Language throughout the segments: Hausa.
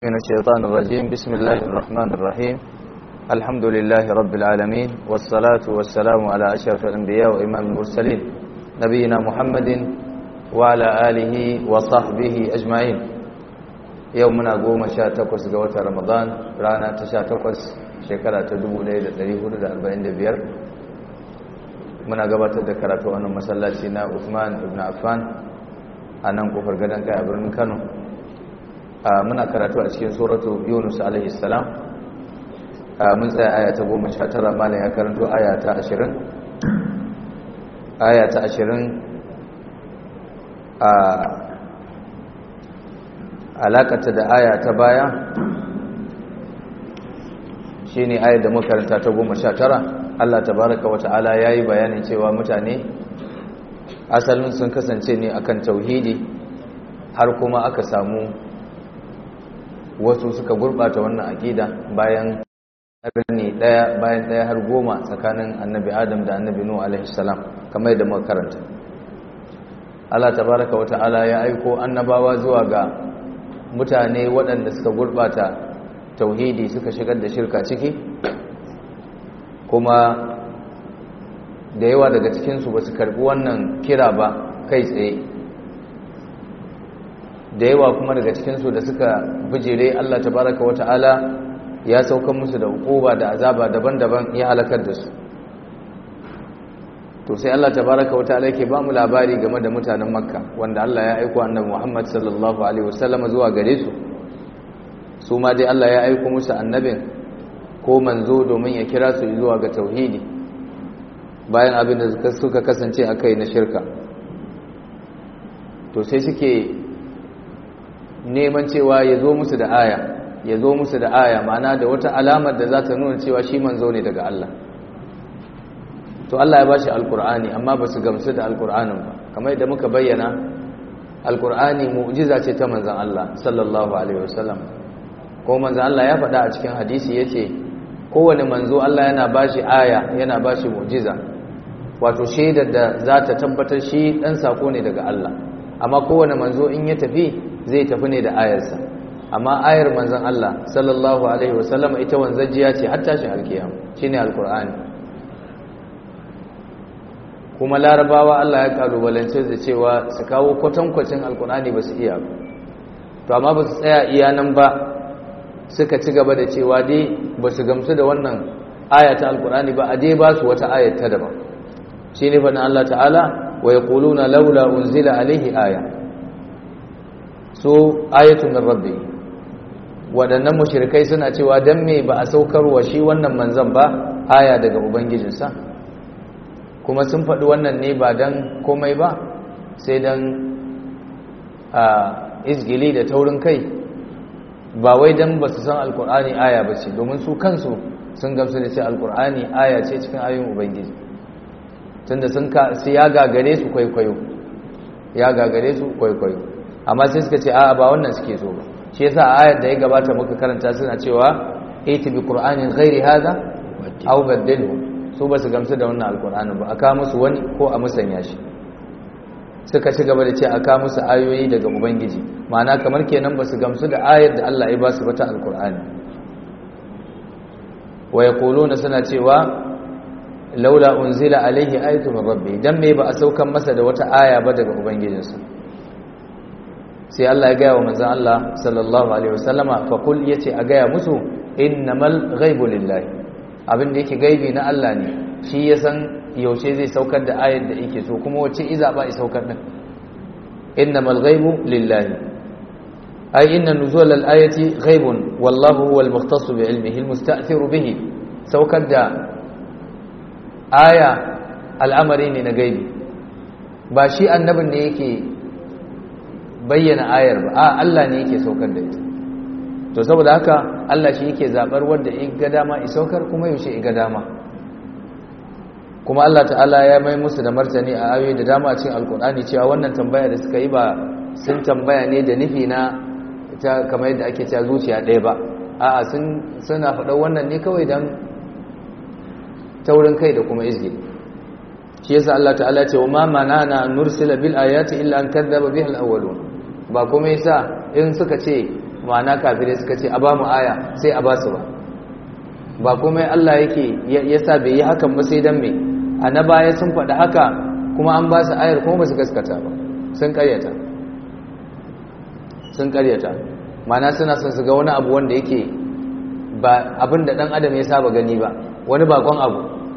من الشيطان الرجيم. بسم الله الرحمن الرحيم. الحمد لله رب العالمين، والصلاة والسلام على أشرف الأنبياء وإمام المرسلين نبينا محمد وعلى آله وصحبه أجمعين. يومنا قوم شاتكوس قوة رمضان رانا تشاتكوس شكرا تدبو ليلة تريهور دا 45 muna gabatar da karatu wannan masallaci na Uthman ibn Affan a nan kofar gadon kai a birnin Kano. Muna karatu a cikin suratu Yunus alaihi salam. Mun tsaya aya ta 19, malam ya karanto aya ta 20. Aya ta 20 alakata da aya ta baya shine ayar da muka karanta ta 19. Allah tabaraka wa ta'ala yayi bayanin cewa mutane asalin sun kasance ne akan tauhidi, har kuma aka samu wasu suka gurbata wannan aqida bayan karni daya bayan daya har 10 tsakanin annabi Adam da annabi Nuh alaihi salam, kamar yadda muka karanta. Allah tabaraka wa ta'ala ya aiko annabawa zuwa ga mutane waɗanda suka gurbata tauhidi, suka shigar da shirka ciki, kuma da yawa daga cikinsu ba su karbi wannan kira ba kai tsaye. Da yawa kuma daga cikinsu da suka bijire, Allah tabaraka wa ta'ala ya saukan musu da hukuma da azaba daban-daban, ya halakar da su. To sai Allah tabaraka wa ta'ala yake ba mu labari game da mutanen Makka, wanda Allah ya aiko annabi Muhammad sallallahu alaihi wasallam zuwa gare su. Su ma dai Allah ya aiko musu annabin ko manzo domin ya kira su zuwa ga tauhidi bayan abin da suka kasance a kai na shirka. To sai suke neman cewa ya zo musu da aya, ma'ana da wata alamar da za ta nuna cewa shi manzo ne daga Allah. To Allah ya bashi alkur'ani, amma ba su gamsu da alkur'anin ba. Kamar yadda muka bayyana, alkur'ani mu'jiza ce ta manzon Allah sallallahu alaihi wasallam. Ko manzon Allah ya faɗa a cikin hadisi yace kowane manzo Allah yana bashi aya, yana bashi mu'jiza, wato shaidar da za ta tabbatar shi dan sako ne daga Allah. Amma kowane manzo in ya tafi zai tafi ne da ayarsa. Amma ayar manzon Allah sallallahu alaihi wasallam ita wanzajiya ce har tashin alkiyama, shine alqur'ani. Kuma larabawa Allah ya kalubalance da cewa su kawo kwatankwacin alqur'ani ba su iya ba. To amma ba su tsaya iya nan ba, suka ci gaba da cewa dai ba su gamsu da wannan ayata alkur'ani ba, a dai ba su wata ayat ta daban. shi ne fana Allah ta'ala wa yaquluna laula unzila alaihi aya, so ayatu min rabbi. Waɗannan mushrikai suna cewa dan me ba a saukarwa shi wannan manzon ba aya daga ubangijinsa. Kuma sun faɗi wannan ne ba dan komai ba, sai dan izgili da taurin kai, ba wai dan ba su san alkur'ani aya ba ce, domin su kansu sun gamsu da ce alkur'ani aya ce cikin ayoyin ubangiji, tunda su ya gagare su kwaikwayo, amma sai suka ce a'a ba wannan suke so ba. Shi yasa a ayar da ya gabata muka karanta suna cewa iti bi qur'anin ghairi hadha aw badilhu, su ba su gamsu da wannan alkur'ani ba, aka musu wani ko a musanya shi. Suka ci gaba da ce aka musu ayoyi daga ubangiji, ma'ana kamar kenan ba su gamsu da ayar da Allah ya ba su bata alkur'ani. Wa yaquluna suna cewa laula unzila alaihi ayatu min rabbi, dan me ba a saukan masa da wata aya ba daga ubangijinsa. Sai Allah ya gaya wa manzon Allah sallallahu alaihi wasallama, fa kul, yace a gaya musu innamal ghaibu lillahi, abin da yake gaibi na Allah ne, shi ya san yaushe zai saukar da ayar da yake so, kuma wace iza ba ya saukar din. innamal ghaibu lillahi ay inna nuzul al-ayati ghaibun wallahu huwal mukhtas bi ilmihi al-musta'thir bihi. Saukar da aya al'amari ne na gaibi, ba shi annabin ne yake bayyana ayar ba, Allah ne yake saukar da ita. To saboda haka Allah shi yake zabar wanda ya ga dama ya saukar, kuma yaushe ya ga dama. Kuma Allah ta'ala ya mai musu da martani a ayoyi da dama a cikin alkur'ani cewa wannan tambaya da suka yi ba sun tambaya ne da nufi na ta kamar yadda ake cewa zuciya ɗaya ba, a'a suna faɗa wannan ne kawai dan taurin kai da kuma izgi. Shi yasa Allah ta'ala ce wa ma manana nursila bil ayati illa an kadzdzaba biha al awwalun, ba kuma yasa in suka ce ma'ana kafirai suka ce a ba mu aya sai a ba su ba komai Allah yake yasa bai yi hakan ba sai dan me na baya sun faɗi haka kuma an ba su ayar kuma ba su gaskata ba sun karyata ma'ana suna son su ga wani abu wanda yake ba abin da dan adam ya saba gani ba, wani bakon abu.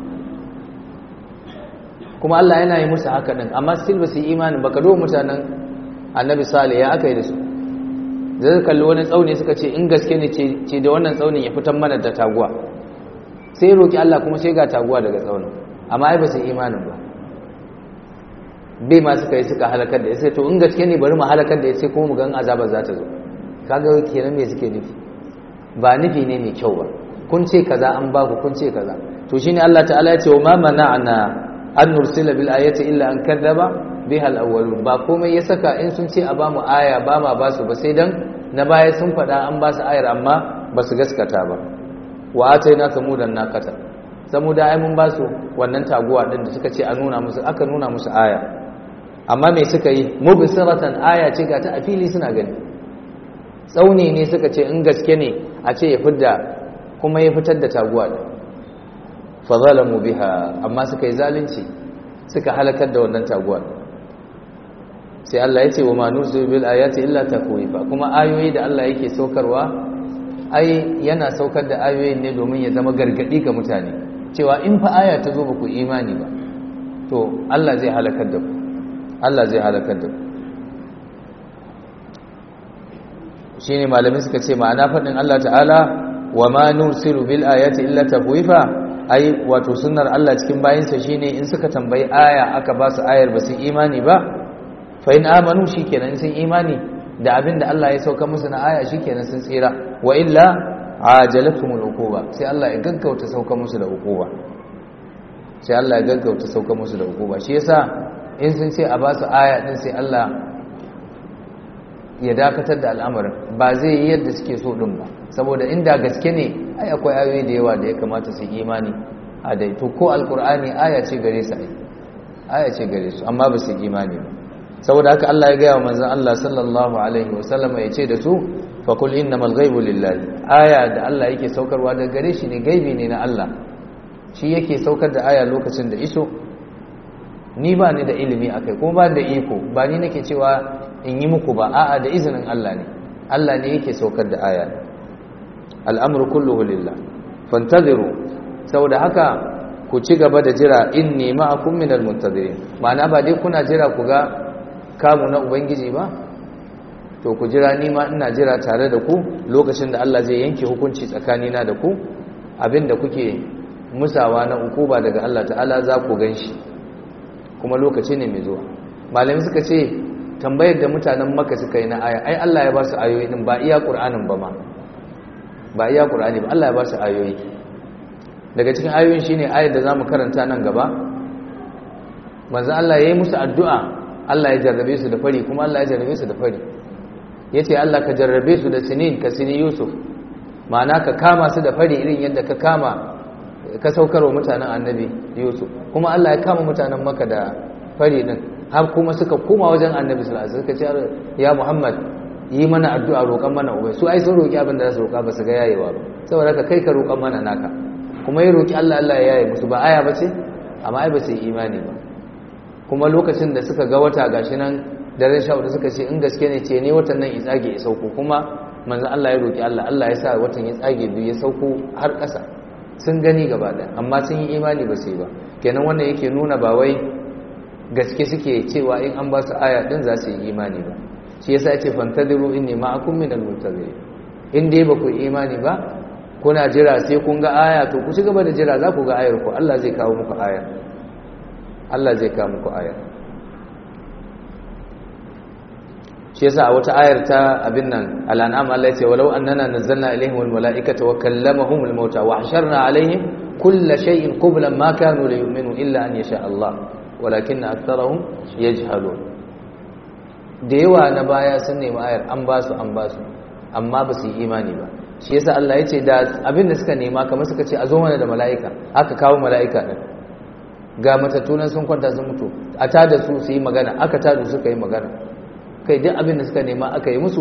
Kuma Allah yana yi musu haka din, amma still ba su yi imanin ba. Ka do mutanen Annabi Salih ya aka yi da su, zai kalli wani tsauni suka ce in gaske ne ce da wannan tsaunin ya fitar mana da taguwa, sai ya roki Allah kuma sai ga taguwa daga tsaunin, amma ai ba su yi imanin ba. Bai ma suka yi suka halakar da ya sai to in gaske ne bari mu halakar da ya sai kuma mu gan azabar za ta zo. Kaga kenan me suke nufi? Ba nufi ne mai kyau ba. Kun ce kaza an ba ku, kun ce kaza. To shine Allah ta'ala ya ce wa ma mana'na an nursila bil ayati illa an kadzaba biha al awwalun. Ba komai ya saka in sun ce a ba mu aya ba ma ba su ba sai dan na baya sun faɗa an ba su ayar amma ba su gaskata ba. Wa ataina samudan naqata. Samuda ai mun ba su wannan taguwa din da suka ce a nuna musu, aka nuna musu aya. Amma me suka yi? Mubsiratan, aya ce ga ta a fili suna gani. Tsauni ne suka ce in gaske ne a ce ya fidda, kuma ya fitar da taguwa da fa zalamu biha, amma suka yi zalunci suka halakar da wannan taguwa. Sai Allah ya ce wa ma nursilu bil ayati illa takwifa. Kuma ayoyi da Allah yake saukarwa ai yana saukar da ayoyin ne domin ya zama gargadi ga mutane cewa in fa aya ta zo ba ku imani ba to Allah zai halakar da ku, Allah zai halakar da ku. Shine malamin suka ce ma'ana fadin Allah ta'ala wa ma nursilu bil ayati illa takwifa, ai wato sunnar Allah cikin bayinsa shine in suka tambayi aya aka ba su ayar ba su imani ba, fa in amanu shikenan sun imani da abin da Allah ya sauka musu na aya shikenan sun tsira, wa illa ajalatumul uquba, sai Allah ya gaggauta sauka musu da uquba, sai Allah ya gaggauta sauka musu da uquba. Shi yasa in sun ce a ba su aya din sai Allah ya dakatar da al'amarin, ba zai yi yadda suke so din ba, saboda inda gaske ne ai akwai ayoyi da yawa da ya kamata su imani a dai to ko alqur'ani aya ce gare su, aya ce gare su amma ba su imani ba. Saboda haka Allah ya gaya wa manzon Allah sallallahu alaihi wasallam ya ce da su fa kul innamal ghaibu lillahi, aya da Allah yake saukarwa daga gare shi ne, gaibi ne na Allah, shi yake saukar da aya lokacin da iso. Ni ba ni da ilimi akai kuma ba da iko, ba ni nake cewa in yi muku ba, a'a da izinin Allah ne, Allah ne yake saukar da aya. Al'amru kulluhu lillah fantaziru. Saboda haka ku ci gaba da jira, inni ma'akum minal muntazirin. Ma'ana ba dai kuna jira ku ga kamu na ubangiji ba, to ku jira ni ma ina jira tare da ku lokacin da Allah zai yanke hukunci tsakanina da ku. Abinda kuke musawa na ukuba daga Allah ta'ala za ku ganshi, kuma lokaci ne mai zuwa. Malami suka ce tambayar da mutanen Makka suka yi na aya, ai Allah ya ba su ayoyi din, ba iya Qur'anin ba ma, ba iya Qur'ani ba, Allah ya ba su ayoyi. Daga cikin ayoyin shine ayar da zamu karanta nan gaba. Manzo Allah yayi musu addu'a, Allah ya jarrabe su da fari, kuma Allah ya jarrabe su da fari. Yace Allah ka jarrabe su da sinin ka sini Yusuf, ma'ana ka kama su da fari irin yadda ka kama ka saukarwa mutanen Annabi Yusuf. Kuma Allah ya kama mutanen Makka da fari din, har kuma suka koma wajen Annabi sallallahu alaihi wasallam suka ce ya Muhammad yi mana addu'a, roƙan mana ubai. Su ai sun roƙi abin da za su roƙa, ba su ga yayewa ba, saboda haka kai ka roƙan mana naka. Kuma ya roƙi Allah, Allah ya yaye musu. Ba aya bace, amma ai ba su yi imani ba. Kuma lokacin da suka ga wata gashi nan daren 14 suka ce in gaske ne ce ne watan nan ya tsage ya sauko. Kuma manzon Allah ya roƙi Allah, Allah ya sa watan ya tsage biyu ya sauko har ƙasa. Sun gani gaba ɗaya, amma sun yi imani ba su yi ba. Kenan wannan yake nuna ba wai gaske suke cewa in an ba su aya din za su yi imani ba. Shi yasa yace fantadiru inni ma'akum minal muntazirin. In dai ba ku imani ba, kuna jira sai kun ga aya, to ku ci gaba da jira, za ku ga ayar ku. Allah zai kawo muku aya, Allah zai kawo muku aya. Shi yasa a wata ayar ta abin nan al-an'am Allah ya ce walau annana nazzalna ilaihim al-mala'ikata wa kallamahum al-mauta wa hasharna alaihim kulla shay'in qublan ma kanu liyu'minu illa an yasha Allah walakinna aktharahum yajhalun. Da yawa na baya sun nemi ayar an ba su amma ba su yi imani ba. Shi yasa Allah ya ce da abin da suka nema kamar suka ce a zo mana da mala'ika, aka kawo mala'ika din, ga matattunan sun kwanta sun mutu, a tada su su yi magana, aka tada suka yi magana. Kai duk abin da suka nema aka yi musu,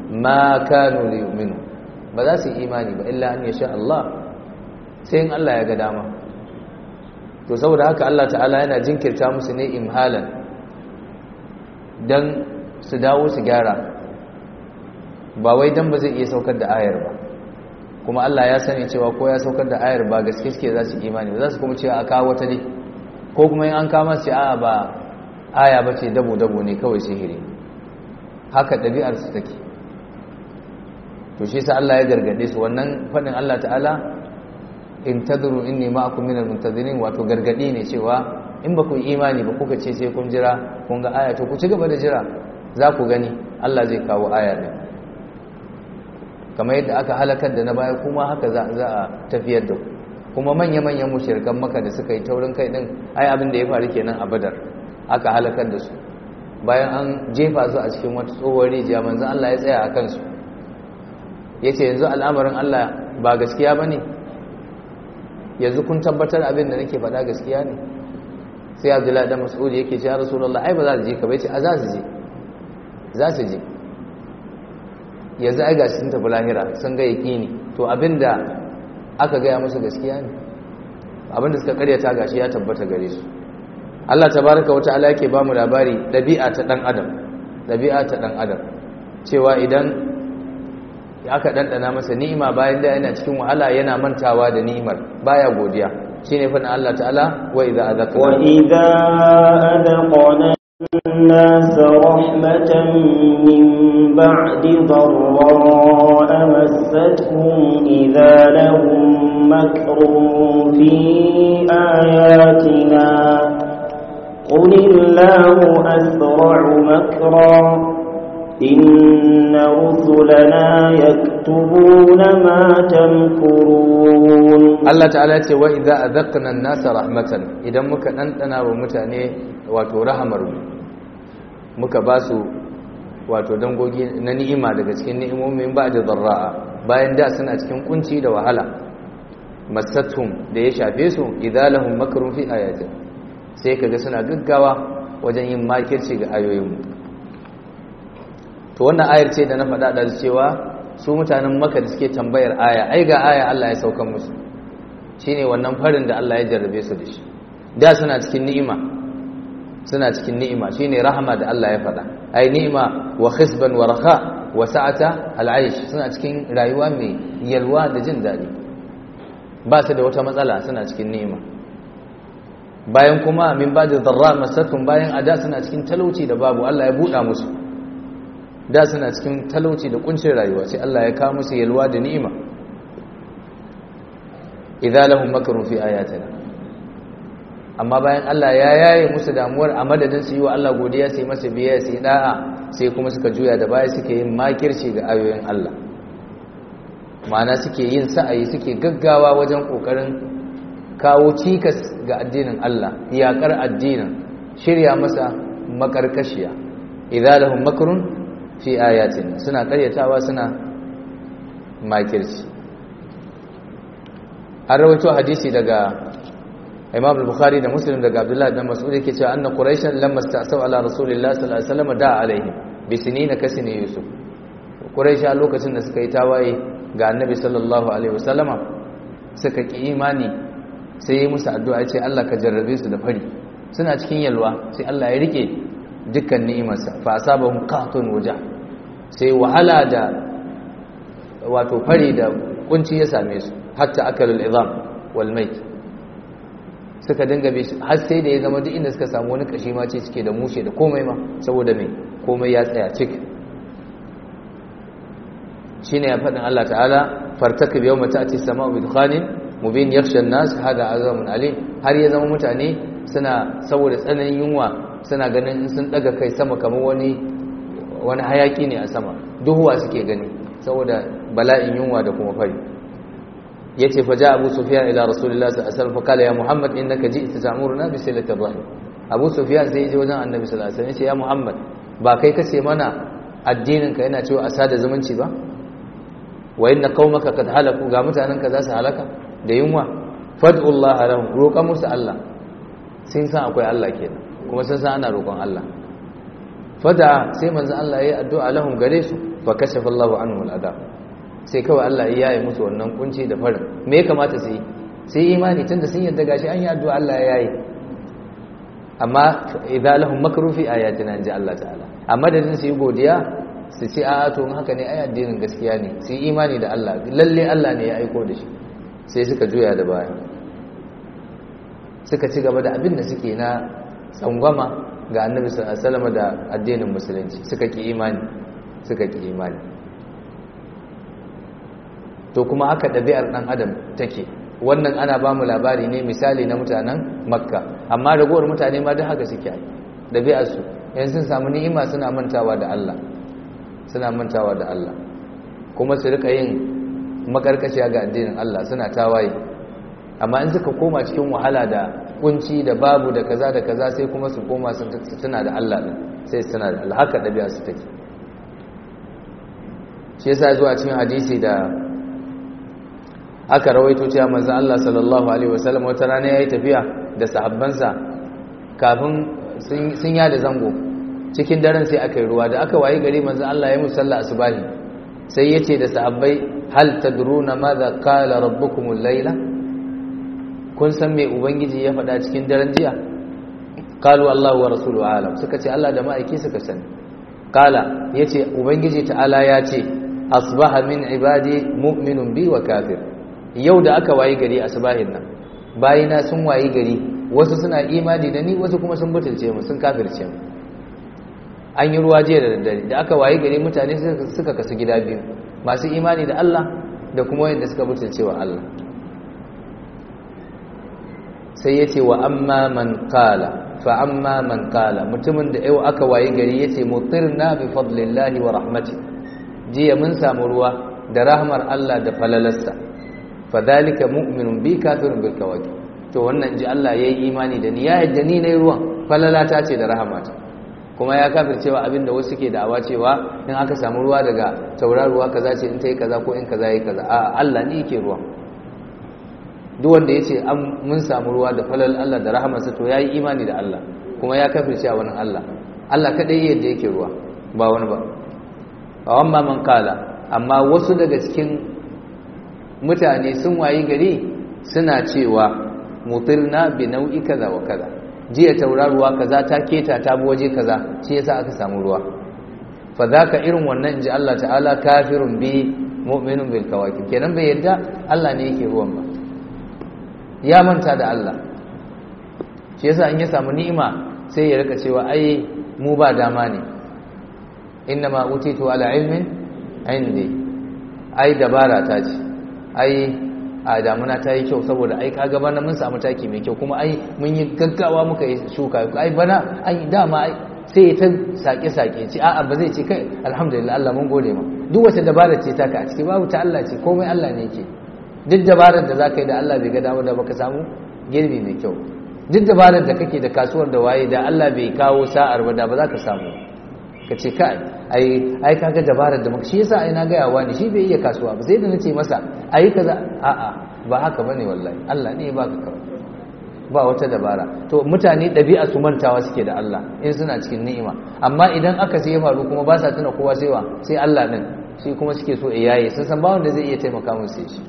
ma kanu liyu'minu ba za su yi imani ba illa an yasha Allah sai in Allah ya ga dama. To saboda haka Allah ta'ala yana jinkirta musu ne imhalan dan su dawo su gyara, ba wai dan ba zai iya saukar da ayar ba, kuma Allah ya sani cewa ko ya saukar da ayar ba gaske suke za su imani ba, za su kuma cewa a kawo wata ne, ko kuma in an kama su a ba aya ba ce dabo-dabo ne kawai sihiri. Haka ɗabi'ar su take. To shi sa Allah ya gargade su, wannan faɗin Allah ta'ala in tadru inni ma'akum minal muntazirin, wato gargadi ne cewa in ba ku yi imani ba kuka ce sai kun jira kun ga aya, to ku ci gaba da jira, za ku gani Allah zai kawo aya ne. Kamar yadda aka halakar da na baya kuma haka za a tafiyar da ku. Kuma manya-manyan mushrikan Makka da suka yi taurin kai din, ai abin da ya faru kenan a Badar, aka halakar da su bayan an jefa su a cikin wata tsohuwar rijiya. Manzon Allah ya tsaya a kansu yace yanzu al'amarin Allah ba gaskiya bane, yanzu kun tabbatar abin da nake faɗa gaskiya ne? Sai Abdullahi dan Mas'ud yake cewa Rasulullah ai ba za su je ka bai ce a za su je yanzu ai gashi sun tafi lahira sun ga yaqini, to abinda aka gaya musu gaskiya ne, abinda suka karyata gashi ya tabbata gare su. Allah tabaraka wa ta'ala yake ba mu labari dabi'a ta dan adam cewa idan aka dandana masa ni'ima bayan da yana cikin wahala yana mantawa da ni'imar, baya godiya. Shine fa Allah ta'ala wa idza adaqna الناس رحمة من بعد ضراء مستهم إذا لهم مكر في آياتنا قل الله أسرع مكرا إن رسلنا يكتبون ما تمكرون. الله تعالى وإذا أذقنا الناس رحمة إذا مكا أنتنا ومتاني wato rahamar muka ba su wato dangogi na ni'ima daga cikin ni'imomin ba da zarra'a, bayan da suna cikin kunci da wahala masatum da ya shafe su idalahum makrun fi ayatin, sai kaga suna gaggawa wajen yin makirci ga ayoyinmu. To wannan ayar ce da na faɗa da cewa su mutanen Makka da suke tambayar aya, ai ga aya Allah ya saukan musu, shine wannan farin da Allah ya jarrabe su da shi. Da suna cikin ni'ima shine rahama da Allah ya faɗa, ai ni'ima wa khisban wa raha wa sa'ata al'aish, suna cikin rayuwa mai yalwa da jin daɗi, ba su da wata matsala, suna cikin ni'ima. Bayan kuma min ba'da dharra masatkum, bayan ada suna cikin talauci da babu, Allah ya buɗa musu. Da suna cikin talauci da kuncin rayuwa, sai Allah ya kawo musu yalwa da ni'ima. idza lahum makrun fi ayatina, amma bayan Allah ya yaye musu damuwar, a madadin su yi wa Allah godiya sai masa biyayya sai da'a, sai kuma suka juya da baya suke yin makirci ga ayoyin Allah. Ma'ana suke yin sa'ayi, suke gaggawa wajen kokarin kawo cikas ga addinin Allah, iyakar addinin, shirya masa makarkashiya. idza lahum makrun fi ayatin, suna karyatawa, suna makirci. An rawaito hadisi daga Imam al-Bukhari da Muslim daga Abdullah ibn Mas'ud yake cewa anna Quraishan lamma sta'saw ala Rasulillah sallallahu alaihi wasallam da'a alaihim bi sinina kasini Yusuf. Quraisha lokacin da suka yi tawaye ga Annabi sallallahu alaihi wasallama suka ki imani, sai ya musu addu'a ce Allah ka jarrabe su da fari. Suna cikin yalwa sai Allah ya rike dukkan ni'imarsa, fa asabahum qahtun wajah, sai wahala da wato fari da kunci ya same su, hatta akalul idham wal mayt, suka dinga bi har sai da ya zama duk inda suka samu wani kashi ma ce cike da mushe da komai ma, saboda me komai ya tsaya cik. Shine ya faɗin Allah ta'ala fartakib yawma ta'ti as-sama'u bi dukhanin mubin yakhsha an-nas hada azamun alim, har ya zama mutane suna saboda tsananin yunwa suna ganin in sun daga kai sama kamar wani hayaki ne a sama, duhuwa suke gani saboda bala'in yunwa da kuma fari. yace fa ja Abu Sufyan ila Rasulillah sallallahu alaihi wasallam fa kala ya Muhammad innaka ji'ta ta'muruna bi silati rahim. Abu Sufyan sai je wajen Annabi sallallahu alaihi wasallam yace ya Muhammad, ba kai kace mana addinin ka yana cewa asada zumunci ba, wa inna qaumaka qad halaku, ga mutanen ka za su halaka da yunwa, fad'u Allah lahum, roƙa musu Allah. Sun san akwai Allah kenan, kuma sun san ana roƙon Allah. Fada sai manzo Allah yayi addu'a lahum gare su, fa kashafa Allahu anhum al'adab sai kawai Allah ya yi musu wannan kunci da farin me ya kamata su yi sai imani tunda sun yadda gashi an yi addu'a Allah ya yi amma idza lahum makru fi ayatina inja Allah ta'ala amma da su yi godiya su ce a'a to haka ne ai addinin gaskiya ne su yi imani da Allah lalle Allah ne ya aiko da shi sai suka juya da baya suka ci gaba da abin da suke na tsangwama ga annabi sallallahu alaihi wasallam da addinin musulunci suka ki imani to kuma haka ɗabi'ar ɗan adam take wannan ana ba mu labari ne misali na mutanen makka amma ragowar mutane ma duk haka suke yi ɗabi'arsu yanzu sun samu ni'ima suna mantawa da Allah kuma su rika yin makarkashiya ga addinin Allah suna tawaye amma in suka koma cikin wahala da kunci da babu da kaza sai kuma su koma su tuna da Allah din sai su tuna da Allah haka ɗabi'arsu take shi yasa zuwa cikin hadisi da aka rawaito cewa manzon Allah sallallahu alaihi wasallam wata rana yayi tafiya da sahabbansa kafin sun yada zango cikin daren sai aka yi ruwa da aka wayi gari manzon Allah ya musalla asubahi sai yace da sahabbai hal tadruna madha qala rabbukumul layla kun san me ubangiji ya faɗa cikin daren jiya qalu Allahu wa rasuluhu alam suka ce Allah da ma'aiki suka sani qala yace ubangiji ta'ala ya ce asbaha min ibadi mu'minun bi wa kafir yau da aka wayi gari asbahin nan bayina sun wayi gari wasu suna imani da ni wasu kuma sun butulce mu sun kafirce mu an yi ruwa jiya da daddare da aka wayi gari mutane suka kasu gida biyu masu imani da Allah da kuma wanda suka butulce wa Allah sai yace wa amma man qala mutumin da yau aka wayi gari yace mutirna bi fadlillahi wa rahmati jiya mun samu ruwa da rahmar Allah da falalarsa fadhalika mu'minun bi kafirun bil kawakib to wannan ji Allah yayi imani da ni ya yadda ni nayi ruwan falalata ce da rahamata kuma ya kafircewa abinda wasu ke da'awa cewa in aka samu ruwa daga tauraruwa kaza ce in tayi kaza ko in kaza yayi kaza a Allah ne yake ruwa duk wanda yace mun samu ruwa da falal Allah da rahamarsa to yayi imani da Allah kuma ya kafircewa wani Allah kadai yadda yake ruwa ba wani ba amma man kala amma wasu daga cikin mutane sun wayi gari suna cewa mutirna bi nau'i kaza wa kaza jiya tauraruwa kaza ta keta ta bi waje kaza shi yasa aka samu ruwa fa zaka irin wannan inji Allah ta'ala kafirun bi mu'minun bil kawakib kenan bai yadda Allah ne yake ruwan ba ya manta da Allah shi yasa in ya samu ni'ima sai ya rika cewa ai mu ba dama ne innama utitu ala ilmin indi ai dabara ta ce ai a damuna ta yi kyau saboda ai kaga bana mun samu taki mai kyau kuma ai mun yi gaggawa muka yi shuka ai bana ai dama ai sai ta sake ce a'a ba zai ce kai alhamdulillah Allah mun gode ma duk wata dabara ce taka a ciki babu ta Allah ce komai Allah ne yake duk dabarar da zaka yi da Allah bai ga dama da baka samu girbi mai kyau duk dabarar da kake da kasuwar da waye da Allah bai kawo sa'ar ba da ba za ka samu ka ce kai ai kaga dabarar da maka shi yasa ai na gaya wani shi bai iya kasuwa ba sai da nace masa ai kaza a'a ba haka bane wallahi Allah ne ya baka kawai ba wata dabara to mutane dabi'a su mantawa suke da Allah in suna cikin ni'ima amma idan aka sai ya faru kuma ba sa tuna kowa sai Allah din shi kuma suke so iyaye sun san ba wanda zai iya taimaka musu sai shi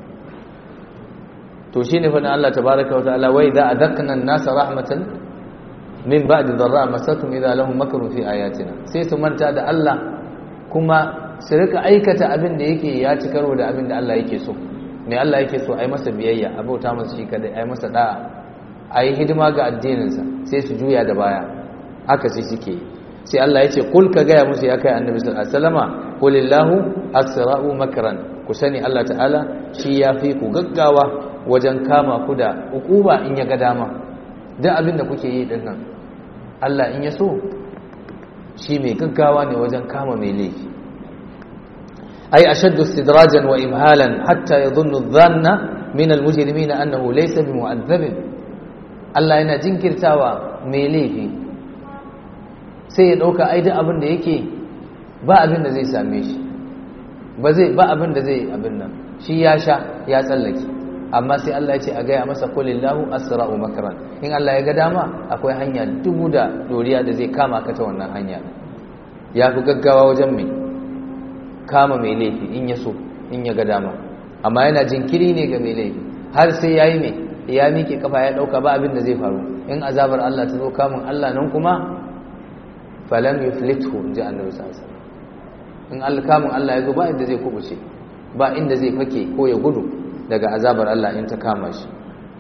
to shine fa Allah tabaaraka wa ta'ala wa idza adaqna an-nasa rahmatan min ba'di dharra masatum idza lahum makrun fi ayatina sai su manta da Allah kuma su rika aikata abin da yake ya ci karo da abin da Allah yake so mai Allah yake so ai masa biyayya abauta masa shi kadai ai masa da'a ai hidima ga addininsa sai su juya da baya haka sai suke sai Allah yace kul ka ga ya musu ya kai annabi sallallahu alaihi wasallama qulillahu asra'u makran ku sani Allah ta'ala shi yafi ku gaggawa wajen kama ku da hukuma in ya ga dama duk abin da kuke yi din nan Allah in ya so shi mai gaggawa ne wajen kama mai laifi ay ashaddu istidrajan wa imhalan hatta yadhunnu adh-dhanna min al-mujrimina annahu laysa bimu'adhdhab Allah yana jinkirtawa mai laifi sai ya dauka ai duk abin da yake ba abin da zai same shi ba abin da zai abin nan shi ya sha ya tsallake amma sai Allah ya ce a gaya masa kulillahu asra'u makran in Allah ya ga dama akwai hanya dubu da doriya da zai kama ka ta wannan hanya ya fi gaggawa wajen mai kama mai laifi in ya so in ya ga dama, amma yana jinkiri ne ga mai laifi har sai yayi mai ya miƙe kafa ya dauka ba abin da zai faru. In azabar Allah ta zo kamun Allah nan kuma falam yuflithu inji annabi sallallahu alaihi wasallam. In kamun Allah ya zo ba inda zai kubuce, ba inda zai fake ko ya gudu daga azabar Allah in ta kama shi.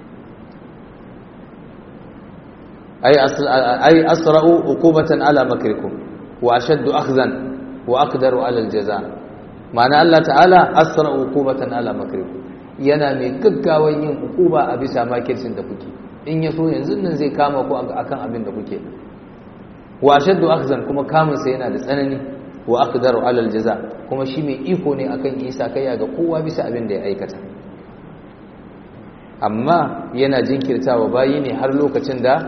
ay asra'u uqubatan ala makrikum wa ashaddu akhdhan wa aqdaru ala aljaza. ma'ana Allah ta'ala asra'u uqubatan ala makrikum, yana mai gaggawan yin uquba a bisa makircin da kuke. In ya so yanzu nan zai kama ku akan abin da kuke. wa ashaddu akhdhan, kuma kamun sa yana da tsanani. wa aqdaru ala aljaza, kuma shi mai iko ne akan isa kai ga kowa bisa abin da ya aikata. amma yana jinkirtawa bayi ne har lokacin da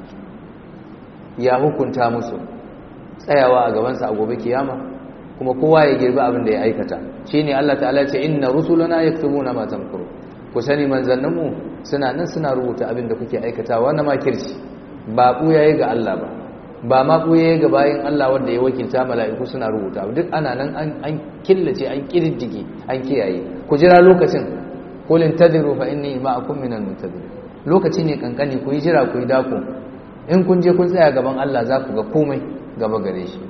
ya hukunta musu tsayawa a gabansa a gobe kiyama, kuma kowa ya girbi abin da ya aikata. shine Allah ta'ala ce inna rusulana yaktubuna ma tamkuru, ku sani manzanninmu suna nan suna rubuta abin da kuke aikatawa na makirci. ba buyaye ga Allah ba ma buyaye ga bayin Allah wanda ya wakilta mala'iku suna rubuta, duk ana nan an killace an kididdige an kiyaye. ku jira lokacin, qul intadiru fa inni ma'akum minal muntadirin. lokaci ne kankani, ku yi jira ku yi dako. in kun je kun tsaya gaban Allah za ku ga komai gaba gare shi.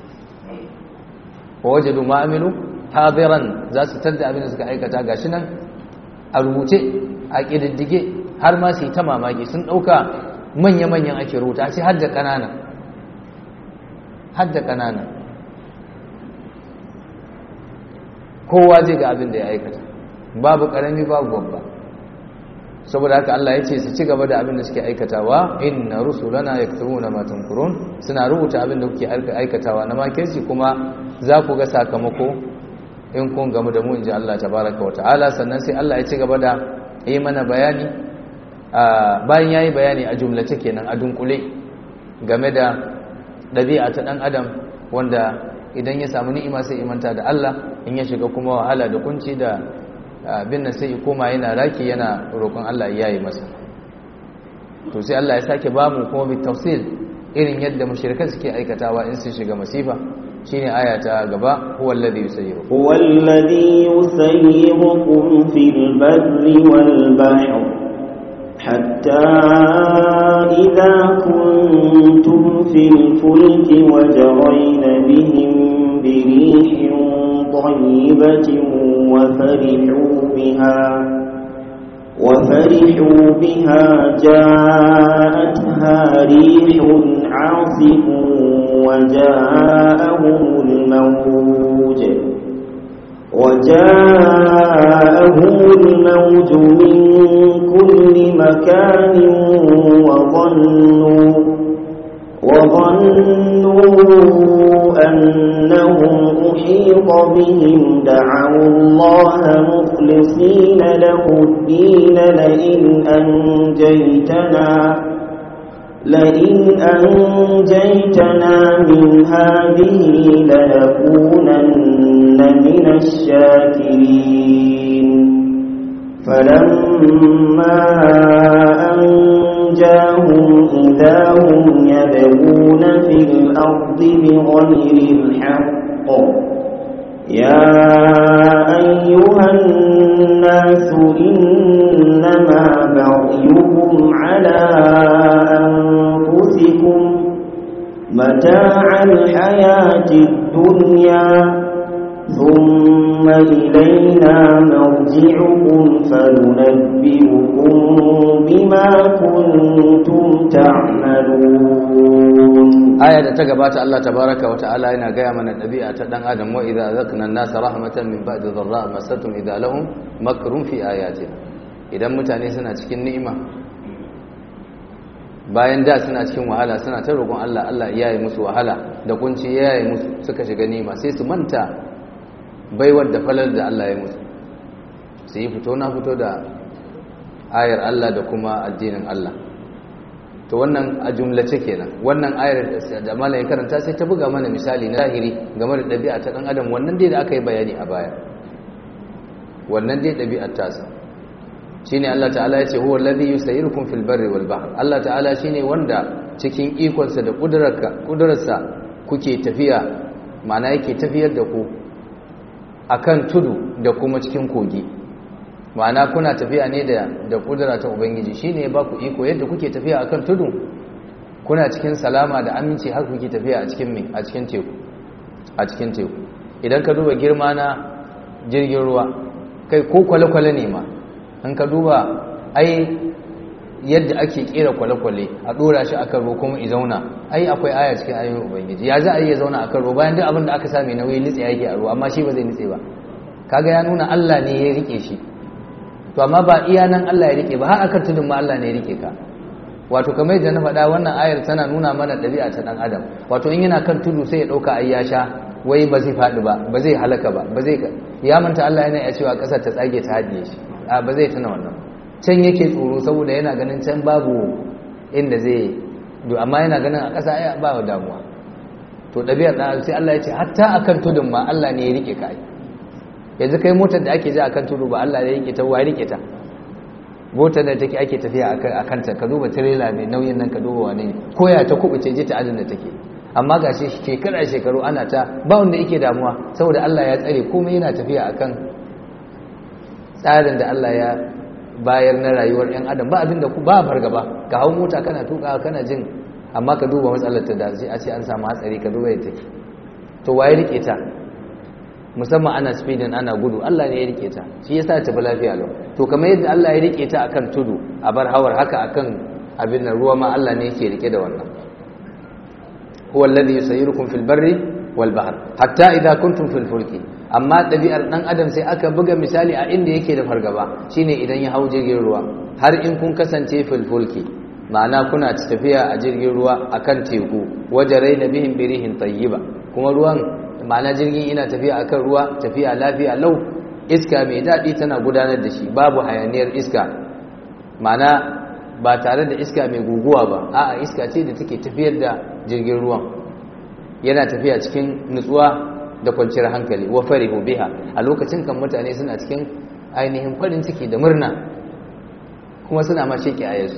wa wajadu ma amilu hadiran, za su tada abin da suka aikata gashi nan a rubuce a kididdige, har ma su yi ta mamaki. sun dauka manya-manyan ake rubuta, ce har da kanana, kowa zai ga abin da ya aikata, babu karami babu babba. saboda haka Allah ya ce su ci gaba da abin da suke aikatawa. inna rusulana yaktubuna ma tamkurun, suna rubuta abin da kuke aikatawa na makirci, kuma za ku ga sakamako in kun gamu da mu, inji Allah tabaraka wata'ala. sannan sai Allah ya ci gaba da yi mana bayani, bayan yayi bayani a jumlace kenan a dunkule game da ɗabi'a ta ɗan adam, wanda idan ya samu ni'ima sai imanta da Allah, in ya shiga kuma wahala da kunci da abin nan sai koma yana raki yana roƙon Allah ya yi masa. to sai Allah ya sake ba mu kuma bi tafsil irin yadda mushrikan suke aikatawa in sun shiga masifa. shine aya ta gaba, huwa alladhi yusayyirukum fil barri wal bahri hatta idha kuntum fil fulki wajarayna bihim bi rihin طيبة وفرحوا بها جاءتها ريح عاصف وجاءهم الموج من كل مكان وظنوا أنهم أحيط بهم دعوا الله مخلصين له الدين لئن أنجيتنا من هذه لنكونن من الشاكرين. فلما أنجاهم إذا هم يبغون في الأرض بغير الحق. يا أيها الناس إنما بغيكم على أنفسكم متاع الحياة الدنيا ثم إلينا مرجعكم فننبئكم بما كنتم تعملون. آية تقبات الله تبارك وتعالى إن قيام من النبي أتدن آدم وإذا ذقنا الناس رحمة من بعد ضراء مستهم إذا لهم مكر في آياتنا. إذا mutane suna cikin ni'ima, bayan da suna cikin wahala suna ta roƙon Allah, Allah ya yi musu wahala da kunci ya yi musu, suka shiga ni'ima sai su manta baiwar da falal da Allah ya musu, su yi fito na fito da ayar Allah da kuma addinin Allah. to wannan a jumlace kenan. wannan ayar da malamin karanta sai ta buga mana misali na zahiri game da ɗabi'a ta ɗan adam, wannan dai da aka yi bayani a baya, wannan dai ɗabi'ar tasa. shine Allah ta'ala ya ce huwa alladhi yusayyirukum fil barri wal bahr. Allah ta'ala shine wanda cikin ikonsa da kudurarsa kuke tafiya, ma'ana yake tafiyar da ku akan tudu da kuma cikin kogi. Ma'ana kuna tafiya ne da kudura ta ubangiji, shine ba ku iko yadda kuke tafiya akan tudu kuna cikin salama da aminci, har kuke tafiya a cikin teku. Idan ka duba girma na jirgin ruwa, kai ko kwale-kwale ne ma, in ka duba ai yadda ake kera kwale-kwale a dora shi akan ruwa kuma i zauna, ai akwai aya cikin ayoyin ubangiji. Ya za a iya zauna akan ruwa bayan duk abin da aka sami nauyi nitse yake a ruwa, amma shi ba zai nitse ba. Kaga ya nuna Allah ne ya rike shi. To amma ba iya nan Allah ya rike ba, har akan tudun ma Allah ne ya rike ka. Wato kamar yadda na faɗa, wannan ayar tana nuna mana ɗabi'a ta ɗan adam. Wato in yana kan tudu sai ya ɗauka ai ya sha, wai ba zai faɗi ba, ba zai halaka ba, ya manta Allah yana iya cewa ƙasar ta tsage ta haɗiye shi. Ba zai tuna wannan. Can yake tsoro saboda yana ganin can babu inda zai do, amma yana ganin a ƙasa ai ba damuwa. To ɗabi'ar ɗan adam sai Allah ya ce hatta akan tudun ma Allah ne ya rike ka. Yanzu kai motar da ake ji akan tudu ba Allah ne ya rike ta, wa rike ta? Motar da take ake tafiya a kanta, ka duba tirela mai nauyin nan, ka duba wane ne koya ta kubuce ji ta adin da take. Amma ga shi shekaru ana ta ba wanda yake damuwa, saboda Allah ya tsare komai yana tafiya akan tsarin da Allah ya bayar na rayuwar ɗan adam. Ba abin da ku ba fargaba, ka hau mota kana tuka kana jin, amma ka duba matsalar ta da sai a ce an samu hatsari, ka duba yadda take. To waye rike ta? Musamman ana speedin ana gudu, Allah ne ya rike ta, shi yasa ta tafi lafiya lau. To kamar yadda Allah ya rike ta akan tudu a bar hawar, haka akan abin nan ruwa ma Allah ne yake rike da wannan. Huwa alladhi yusayyirukum fil barri wal bahr hatta idha kuntum fil fulki. Amma ɗabi'ar ɗan adam sai aka buga misali a inda yake da fargaba, shine idan ya hau jirgin ruwa. Har in kun kasance fil fulki, ma'ana kuna tafiya a jirgin ruwa akan teku, wajarayna bihim birihin tayyiba, kuma ruwan ma'ana jirgin ina tafiya akan ruwa, tafiya lafiya lau, iska mai daɗi tana gudanar da shi, babu hayaniyar iska, ma'ana ba tare da iska mai guguwa ba, a'a iska ce da take tafiyar da jirgin ruwan, yana tafiya cikin nutsuwa da kwanciyar hankali. Wa farihu biha, a lokacin kan mutane suna cikin ainihin farin ciki da murna, kuma suna ma sheki ayyasu,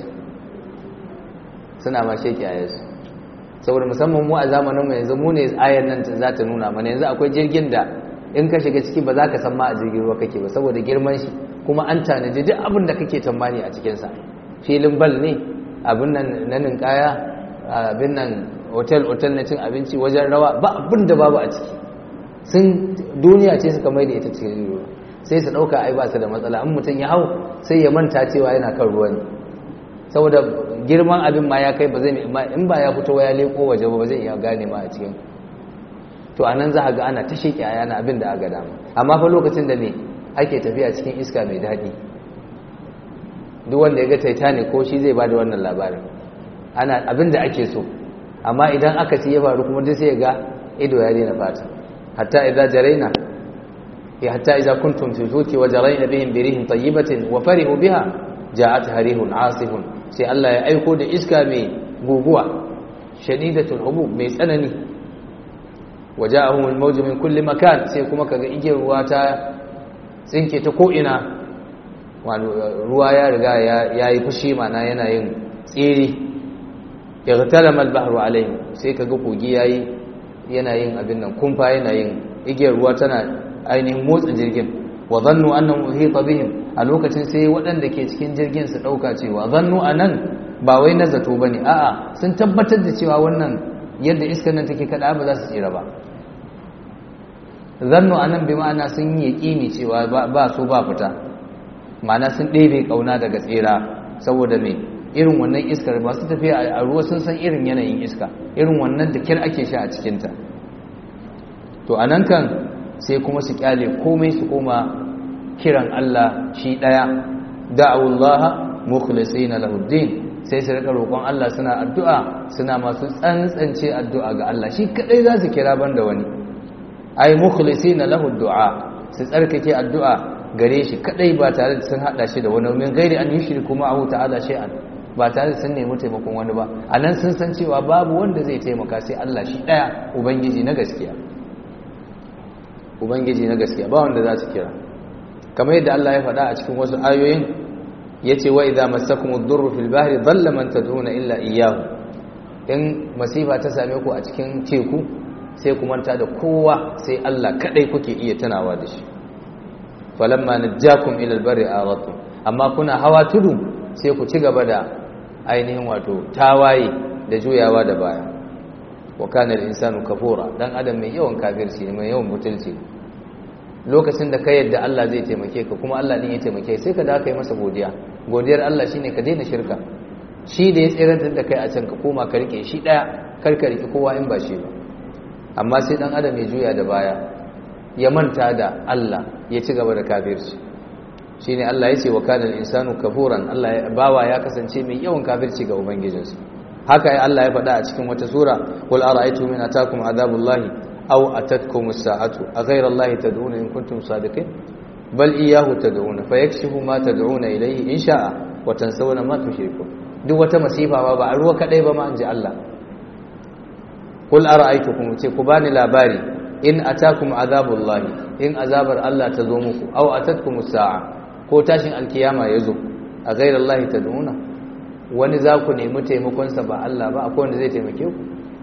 saboda musamman mu a zamaninmu yanzu mu ne ayar nan za ta nuna mana. Yanzu akwai jirgin da in ka shiga ciki ba za ka san ma a jirgin ruwa kake ba, saboda girman shi, kuma an tanaji duk abin da kake tambani a cikinsa. Filin bal ne, abin nan na ninkaya, abin nan otel na cin abinci, wajen rawa, ba abin da babu a ciki. Duniya ce suka mai da ita cikin ruwa, sai su ɗauka ai ba su da matsala. In mutum ya hau sai ya manta cewa yana kan ruwa ne, saboda girman abin ma ya kai ba zai, in ba ya fito ya leko waje ba zai iya gane ma a cikin. To a nan za a ga ana ta sheƙi a yana abin da aka dama. Amma fa lokacin da ne ake tafiya cikin iska mai daɗi, duk wanda ya ga Titanic ko shi zai ba da wannan labarin, ana abin da ake so. Amma idan aka ci ya faru kuma duk sai ya ga ido ya daina fata. Hatta idza kuntum fi fulki wa jarayna bihim birihin tayyibatin wa farihu biha ja'at harihun asifun, sai Allah ya aiko da iska mai guguwa, shadidatul hubub, mai tsanani. Waja'ahum al-mawju min kulli makan, sai kuma kaga igiyar ruwa ta tsinke ta ko ina, ruwa ya riga yayi fushi, mana yana yin tsiri. Yaghtalama al-bahru alayhim, sai kaga kogi yana yin abin nan kumfa, yana yin igiyar ruwa tana ainihin motsa jirgin. Wa dhannu annahum uhita bihim, a lokacin sai waɗanda ke cikin jirgin su ɗauka cewa, zannu anan ba wai na zato bane, a'a sun tabbatar da cewa wannan yadda iskar nan take kada ba za su tsira ba. Zannu anan bi ma'ana sun yi yaƙini cewa ba su ba fita, ma'ana sun ɗebe ƙauna daga tsira. Saboda me? Irin wannan iskar, masu tafiya a ruwa sun san irin yanayin iska, irin wannan da kyar ake sha a cikinta. To anan kan sai kuma su kyale komai, su koma kiran Allah shi daya. Da'awullaha mukhlisina lahuddin, sai su rika roƙon Allah, suna addu'a, suna masu tsantsance addu'a ga Allah shi kadai za su kira banda wani. Ai mukhlisina lahuddu'a, su tsarkake addu'a gare shi kadai ba tare da sun hada shi da wani, min ghairi an yushriku ma'ahu ta'ala shay'an, ba tare da sun nemi taimakon wani ba. Anan sun san cewa babu wanda zai taimaka sai Allah shi daya, ubangiji na gaskiya, ba wanda za su kira. Kamar yadda Allah ya faɗa a cikin wasu ayoyin, yace wa idza massakumud durru fil bahri dhalla man tad'una illa iyyahu. In masifa ta same ku a cikin teku, sai ku manta da kowa sai Allah kadai kuke iya tunawa da shi falamma najjakum ila albarri aradtum amma kuna hawa tudu sai ku ci gaba da ainihin wato tawaye da juyawa da baya wa kana al-insanu kafura dan adam mai yawan kafirci mai yawan butulci lokacin da ka yadda Allah zai taimake ka kuma Allah din ya taimake sai ka da kai masa godiya godiyar Allah shine ka daina shirka shi da ya tsirantar da kai a can ka koma ka rike shi daya karka rike kowa in ba shi ba amma sai dan adam ya juya da baya ya manta da Allah ya ci gaba da kafirci shine Allah ya ce wa kana al-insanu kafuran Allah bawa ya kasance mai yawan kafirci ga ubangijinsa haka ai Allah ya faɗa a cikin wata sura qul ara'aytum in ataakum adabullahi aw atatkum as-sa'atu aghayra allahi tad'una in kuntum sadiqin bal iyyahu tad'una fayakshifu ma tad'una ilayhi in sha'a wa tansawna ma tushrikun duk wata masifa ba a ruwa kadai ba ma anje Allah qul ara'aytukum ce ku bani labari in ataakum adabullahi in azabar Allah ta zo muku aw atatkum as-sa'a ko tashin alkiyama yazo aghayra allahi tad'una wani za ku nemi taimakonsa ba Allah ba akwai wanda zai taimake ku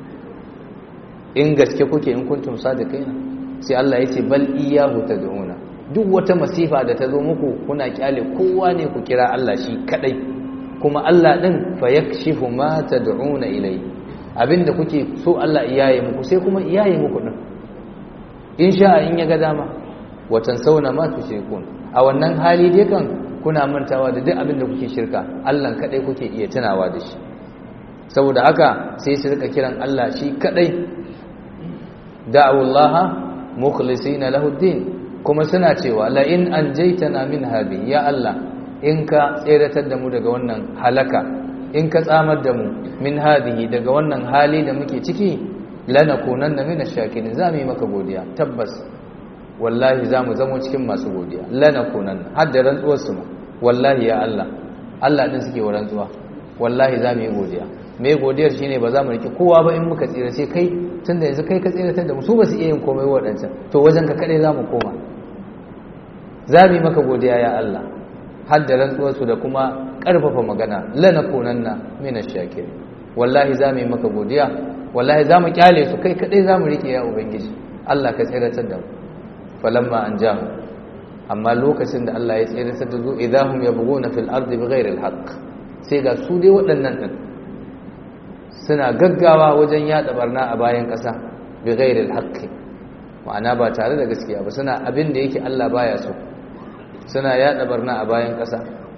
in gaske kuke in kuntum sadiqina sai Allah ya ce bal iyyahu tad'una duk wata masifa da ta zo muku kuna kyale kowa ne ku kira Allah shi kadai kuma Allah din fa yakshifu ma tad'una ilai abinda kuke so Allah iyaye muku sai kuma iyaye muku din insha in ya ga dama watan sauna ma tushrikun a wannan hali dai kan kuna mantawa da duk abin da kuke shirka Allah kadai kuke iya tunawa da shi saboda haka sai su rika kiran Allah shi kadai da'ullaha mukhlisina lahu din kuma suna cewa la in anjaytana min hadi ya Allah in ka tseratar da mu daga wannan halaka in ka tsamar da mu min hadihi daga wannan hali da muke ciki lanakunanna minash shakirin zamu yi maka godiya tabbas wallahi za mu zama cikin masu godiya lanakunan har da rantsuwarsu ma wallahi ya Allah Allah din suke wa rantsuwa wallahi za mu yi godiya mai godiyar shine ba za mu riki kowa ba in muka tsira sai kai tunda yanzu kai ka tsiratar da mu su ba su iya yin komai wadancan to wajen ka kadai za mu koma za mu yi maka godiya ya Allah har da rantsuwarsu da kuma karfafa magana lanakunanna minash shakirin wallahi za mu yi maka godiya wallahi za mu kyale su kai kadai za mu rike ya ubangiji Allah ka tsiratar da mu falamma anjahu amma lokacin da Allah ya tsere ta zo idahum yabghuna fil ardi bighayri alhaq sai ga su dai waɗannan din suna gaggawa wajen yada barna a bayan ƙasa bighayri alhaq ma'ana ba tare da gaskiya ba suna abin da yake Allah baya so suna yada barna a bayan ƙasa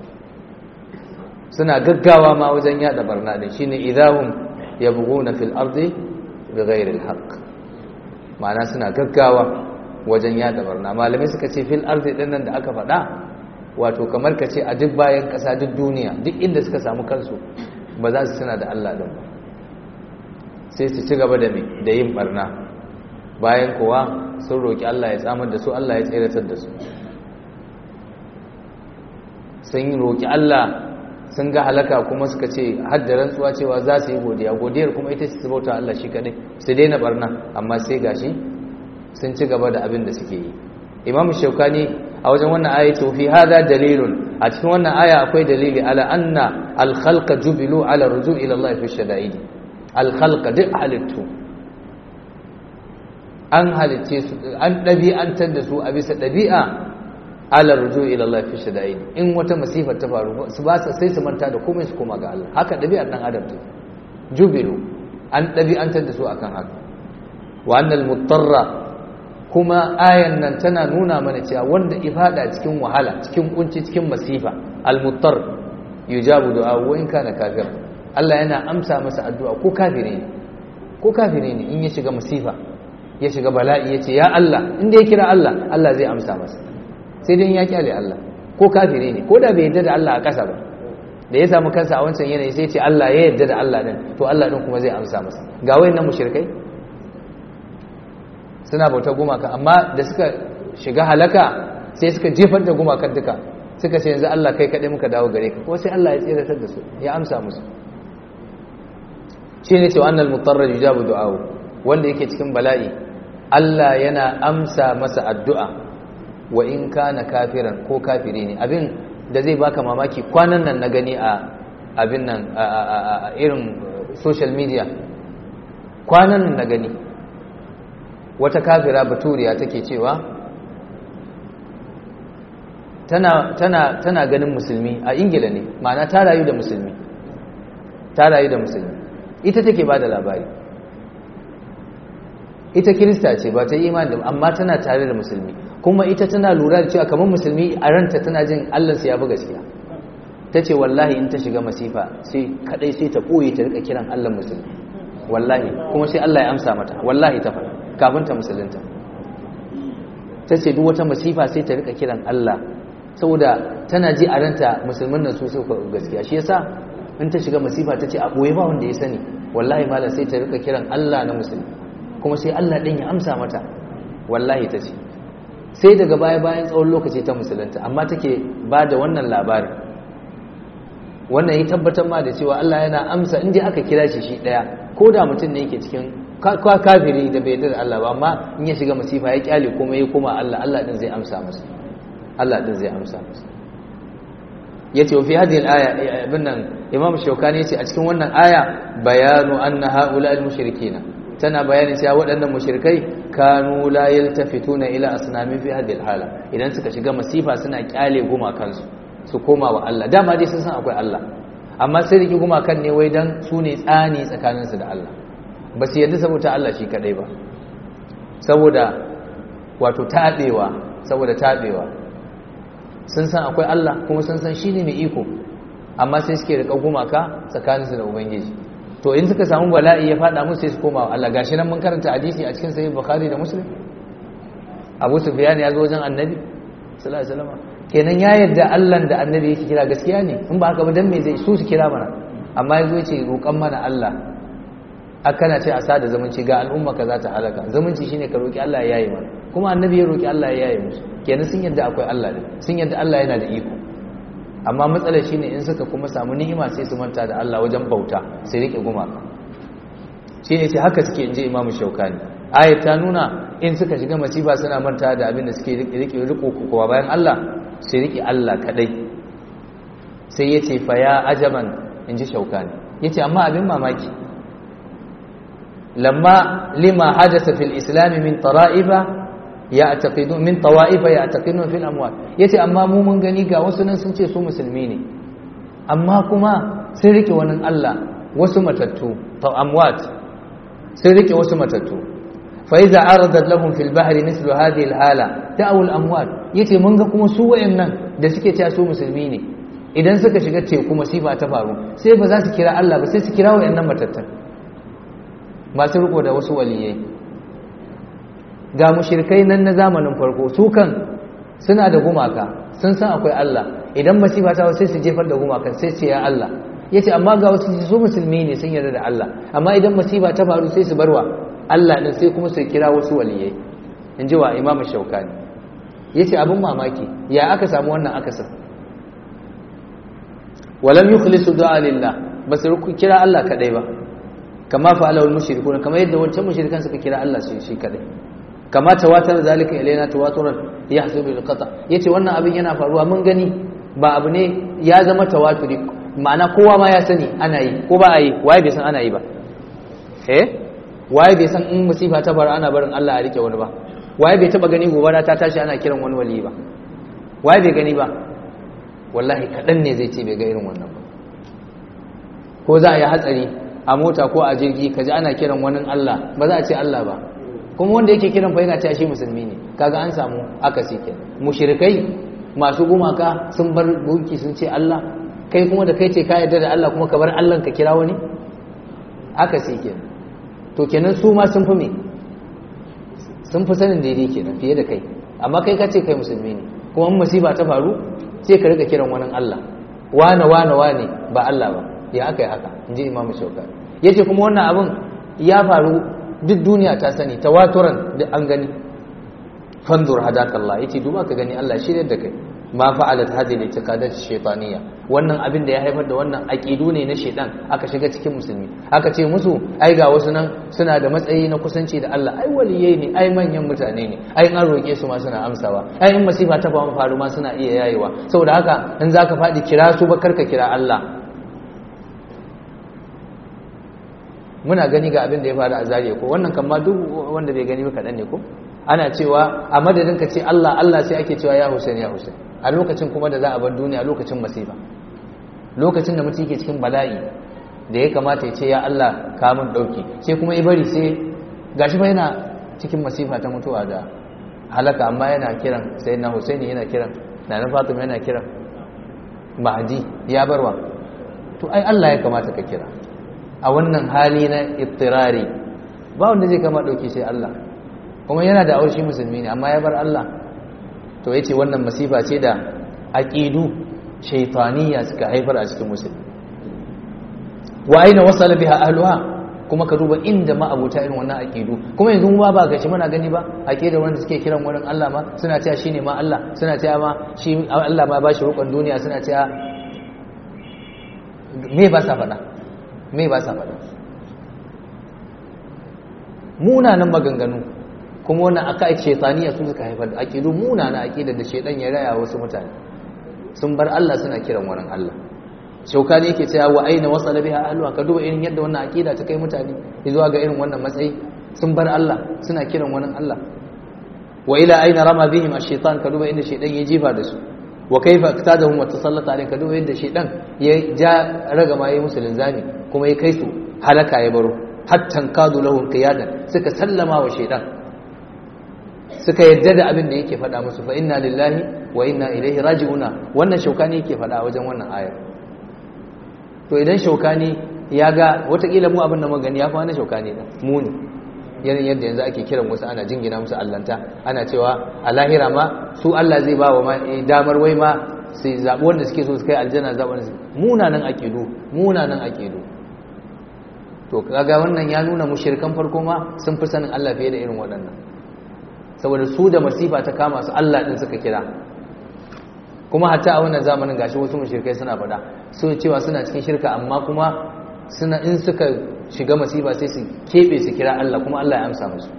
suna gaggawa ma wajen yada barna din shine idahum yabghuna fil ardi bighayri alhaq ma'ana suna gaggawa wajen yada barna malamai suka ce fil ardi din nan da aka faɗa wato kamar ka ce a duk bayan ƙasa duk duniya duk inda suka samu kansu ba za su tuna da Allah din ba sai su ci gaba da da yin barna bayan kuwa sun roki Allah ya tsamar da su Allah ya tseratar da su sun roki Allah sun ga halaka kuma suka ce haddaran tsuwa cewa za su yi godiya godiyar kuma ita ce su bauta Allah shi kadai su daina barna amma sai gashi sun ci gaba da abin da suke yi Imam Shaukani a wajen wannan aya ce fi hada dalilun a cikin wannan aya akwai dalili ala anna al-khalqa jubilu ala ruju' ila Allah fi shada'id al-khalqa duk halittu an halitte su an dabi'antar da su a bisa dabi'a ala ruju' ila Allah fi shada'id in wata masifa ta faru su ba sai su manta da komai su koma ga Allah haka dabi'ar dan adam ce jubilu an dabi'antar da su akan haka wa annal mutarra kuma ayan nan tana nuna mana cewa wanda ifada cikin wahala cikin kunci cikin masifa al-muttar yujabu du'a wa in kana kafir Allah yana amsa masa addu'a ko kafire ne in ya shiga masifa ya shiga bala'i yace ya Allah inda ya kira Allah Allah zai amsa masa sai dai ya kyale Allah ko kafire ne ko da bai yarda da Allah a kasa ba da ya samu kansa a wancan yanayi sai ya ce Allah ya yarda da Allah din to Allah din kuma zai amsa masa ga wayannan mushrikai suna bauta gumaka amma da suka shiga halaka sai suka jefar da gumakan duka suka ce yanzu Allah kai kaɗai muka dawo gare ka ko sai Allah ya tsiratar da su ya amsa musu shi ne cewa annal mutarrar yujabu du'ahu wanda yake cikin bala'i Allah yana amsa masa addu'a wa in kana kafiran ko kafiri ne abin da zai baka mamaki kwanan nan na gani a abin nan a irin social media kwanan nan na gani wata kafira baturiya take cewa tana ganin musulmi a Ingila ne, ma'ana ta rayu da musulmi ita take ba da labari, ita kirista ce ba ta yi imani da, amma tana tare da musulmi, kuma ita tana lura da cewa kamar musulmi a ranta tana jin Allahnsa ya fi gaskiya. Ta ce wallahi in ta shiga masifa sai ta ɓoye ta rika kiran Allah musulmi, wallahi, kuma sai Allah ya amsa mata, wallahi ta faɗa kafin ta musulunta. Ta ce duk wata masifa sai ta rika kiran Allah, saboda tana ji a ranta musulmin nan su suka gaskiya. Shi yasa in ta shiga masifa ta ce a ɓoye ba wanda ya sani, wallahi malam sai ta rika kiran Allah na musulmi, kuma sai Allah ɗin ya amsa mata, wallahi ta ce. Sai daga bayan tsawon lokaci ta musulunta, amma take ba da wannan labarin. Wannan ya tabbatar ma da cewa Allah yana amsa inda aka kira shi ɗaya, ko da mutum ne yake cikin kafiri da bai yarda da Allah ba, amma in ya shiga masifa ya kyale kuma ya koma Allah ɗin zai amsa masa, yace fi hadhihi al-aya ibn Imam Shawkani yace a cikin wannan aya bayanu anna haula al-mushrikeena, tana bayani cewa waɗannan mushrikai kanu la yaltafituna ila asnamin fi hadhihi al-hala, idan suka shiga masifa suna kyale gumakansu su koma wa Allah. Dama dai sun san akwai Allah, amma sai riki gumakan ne wai dan su ne tsani tsakaninsu da Allah, ba su yarda saboda Allah shi kadai ba, saboda taɓewa sun san akwai Allah kuma sun san shi ne mai iko, amma sai suke rika gumaka tsakaninsu da Ubangiji. To in suka samu bala'i ya fada musu sai su koma wa Allah. Gashi nan mun karanta hadisi a cikin sahih Bukhari da Muslim, Abu Sufyan ya zo wajen Annabi sallallahu alaihi wasallam, kenan ya yarda Allah da Annabi yake kira gaskiya ne, in ba haka ba dan me zai su kira mana. Amma yazo yace roƙan mana Allah, akana ce a sada zumunci ga al'umma ka za ta halaka, zumunci shine ka roki Allah ya yaye mana, kuma Annabi ya roki Allah ya yaye musu, kenan sun yarda akwai Allah ne, sun yarda Allah yana da iko. Amma matsalar shine in suka kuma samu ni'ima sai su manta da Allah wajen bauta, sai rike gumaka. Shine sai haka suke inji Imam Shawkani. Ayat ta nuna in suka shiga masifa suna manta da abin da suke riko kowa bayan Allah, sai rike Allah kadai. Sai yace fa ya ajaban, inji Shawkani, yace amma abin mamaki, lima hadatha fil islam min tara'iba ya'taqidun min tawa'ifa ya'taqidun fil amwat, yace amma mu mun gani ga wasu nan sun ce su musulmi ne, amma kuma sun rike wani Allah, wasu matattu, amwat, sun rike wasu matattu. Fa iza aradat lahum fil bahri mislu hadhihi al hala da'u al amwat, yace mun ga kuma su wayannan da suke cewa su musulmi ne, idan suka shiga teku masifa ta faru sai ba za su kira Allah ba, sai su kira wayannan matattan masu riko da wasu waliyai. Ga mushrikai nan na zamanin farko, su kan suna da gumaka, sun san akwai Allah, idan masifa ta sai su jefar da gumakan sai ce ya Allah. Yace amma ga wasu su musulmi ne sun yarda da Allah, amma idan masifa ta faru sai su barwa Allah din, sai kuma su kira wasu waliyai, inji wa Imam Shawkani. Yace abin mamaki ya aka samu wannan akasin, walam yukhlisu du'a lillah, basu kira Allah kadai ba, kama fa'alul mushrikun, kama yadda wancan mushrikan suka kira Allah shi kadai. Kama tawatar zalika ilaina tawaturan yahsubu alqata, yace wannan abin yana faruwa mun gani, ba abu ne ya zama tawaturi, ma'ana kowa ma ya sani ana yi ko ba a yi, waye bai san ana yi ba, waye bai san in musifa ta bar ana barin Allah a rike wani ba, waye bai taba gani gobara ta tashi ana kiran wani wali ba, waye bai gani ba. Wallahi kadan ne zai ce bai ga irin wannan ba. Ko za a yi hatsari a mota ko a jirgi kaji ana kiran wani Allah, ba za a ce Allah ba, kuma wanda yake kiran fa yana cewa shi musulmi ne. Kaga an samu akasi kenan. Mushrikai masu gumaka sun bar gunki sun ce Allah, kai kuma da kai ce ka yarda da Allah kuma ka bar Allah ka kira wani, akasi kenan. To kenan su ma sun fi me, sun fi sanin daidai kenan fiye da kai, amma kai ka ce kai musulmi ne, kuma in musiba ta faru sai ka rika kiran wani Allah, wane ba Allah ba. Ya aka yi haka, inji Imam Shawkani. Yace kuma wannan abin ya faru duk duniya ta sani, tawaturan da an gani. Fanzur hadakallah, yace duba ka gani Allah shirye da kai. Ma fa'alat hadhihi al-i'tiqadat ash-shaytaniyya, wannan abin da ya haifar da wannan aqidu ne na shedan, aka shiga cikin musulmi, aka ce musu ai ga wasu nan suna da matsayi na kusanci da Allah, ai waliyai ne, ai manyan mutane ne, ai an roke su ma suna amsawa, ai in masifa ta faru ma suna iya yayewa, saboda haka in zaka fadi kira su ba karka kira Allah. muna gani ga abin da ya faru a Zariya ko wannan kan ma duk wanda bai gani ba kaɗan ne ko ana cewa a madadin ka ce Allah Allah sai ake cewa ya Hussein ya Hussein a lokacin kuma da za a bar duniya a lokacin masifa lokacin da mutum yake cikin bala'i da ya kamata ya ce ya Allah ka mun dauki sai kuma ya bari sai gashi ba yana cikin masifa ta mutuwa da halaka amma yana kiran sayyidina Hussein yana kiran nana Fatima yana kiran Mahdi ya barwa to ai Allah ya kamata ka kira a wannan hali na ittirari ba wanda zai kama dauki sai Allah kuma yana da aushi musulmi ne amma ya bar Allah to yace wannan masifa ce da aqidu shaytaniya suka haifar a cikin musulmi wa aina wasala biha ahluha kuma ka duba inda ma abuta irin wannan aqidu kuma yanzu mu ba gashi muna gani ba aqidar wanda suke kiran wurin Allah ma suna cewa shine ma Allah suna cewa ma shi Allah ma bashi rukun duniya suna cewa me ba sa faɗa munanan maganganu kuma wannan aka shaytaniya su suka haifar da aqidu munana aqidar da shaytan ya raya wasu mutane sun bar Allah suna kiran wurin Allah shaukani yake cewa wa aina wasala biha ahluha ka duba irin yadda wannan aqida ta kai mutane zuwa ga irin wannan matsayi sun bar Allah suna kiran wurin Allah wa ila aina rama bihim ash-shaytan ka duba inda shaytan ya jifa da su wa kaifa iktadahum wa tasallata alayhi ka duba yadda shaytan ya ja ragama yayin musulun zami kuma ya kai su halaka ya baro hatta kadu lahum qiyadan suka sallama wa shaytan suka yadda da abin da yake faɗa musu fa inna lillahi wa inna ilaihi raji'una wannan shaukani yake faɗa wajen wannan ayar to idan shaukani ya ga watakila mu abin da magani ya fi wani shaukani da muni yanayin yadda yanzu ake kiran wasu ana jingina musu allanta ana cewa a lahira ma su Allah zai ba wa damar wai ma su zaɓi wanda suke so su kai aljanna zaɓi wanda munanan aƙidu to kaga wannan ya nuna mushrikan farko ma sun fi sanin Allah fiye da irin waɗannan saboda su da masifa ta kama su Allah ɗin suka kira kuma hatta a wannan zamanin gashi wasu mushrikai suna faɗa su cewa suna cikin shirka amma kuma suna in suka shiga masifa sai su kebe su kira Allah kuma Allah ya amsa musu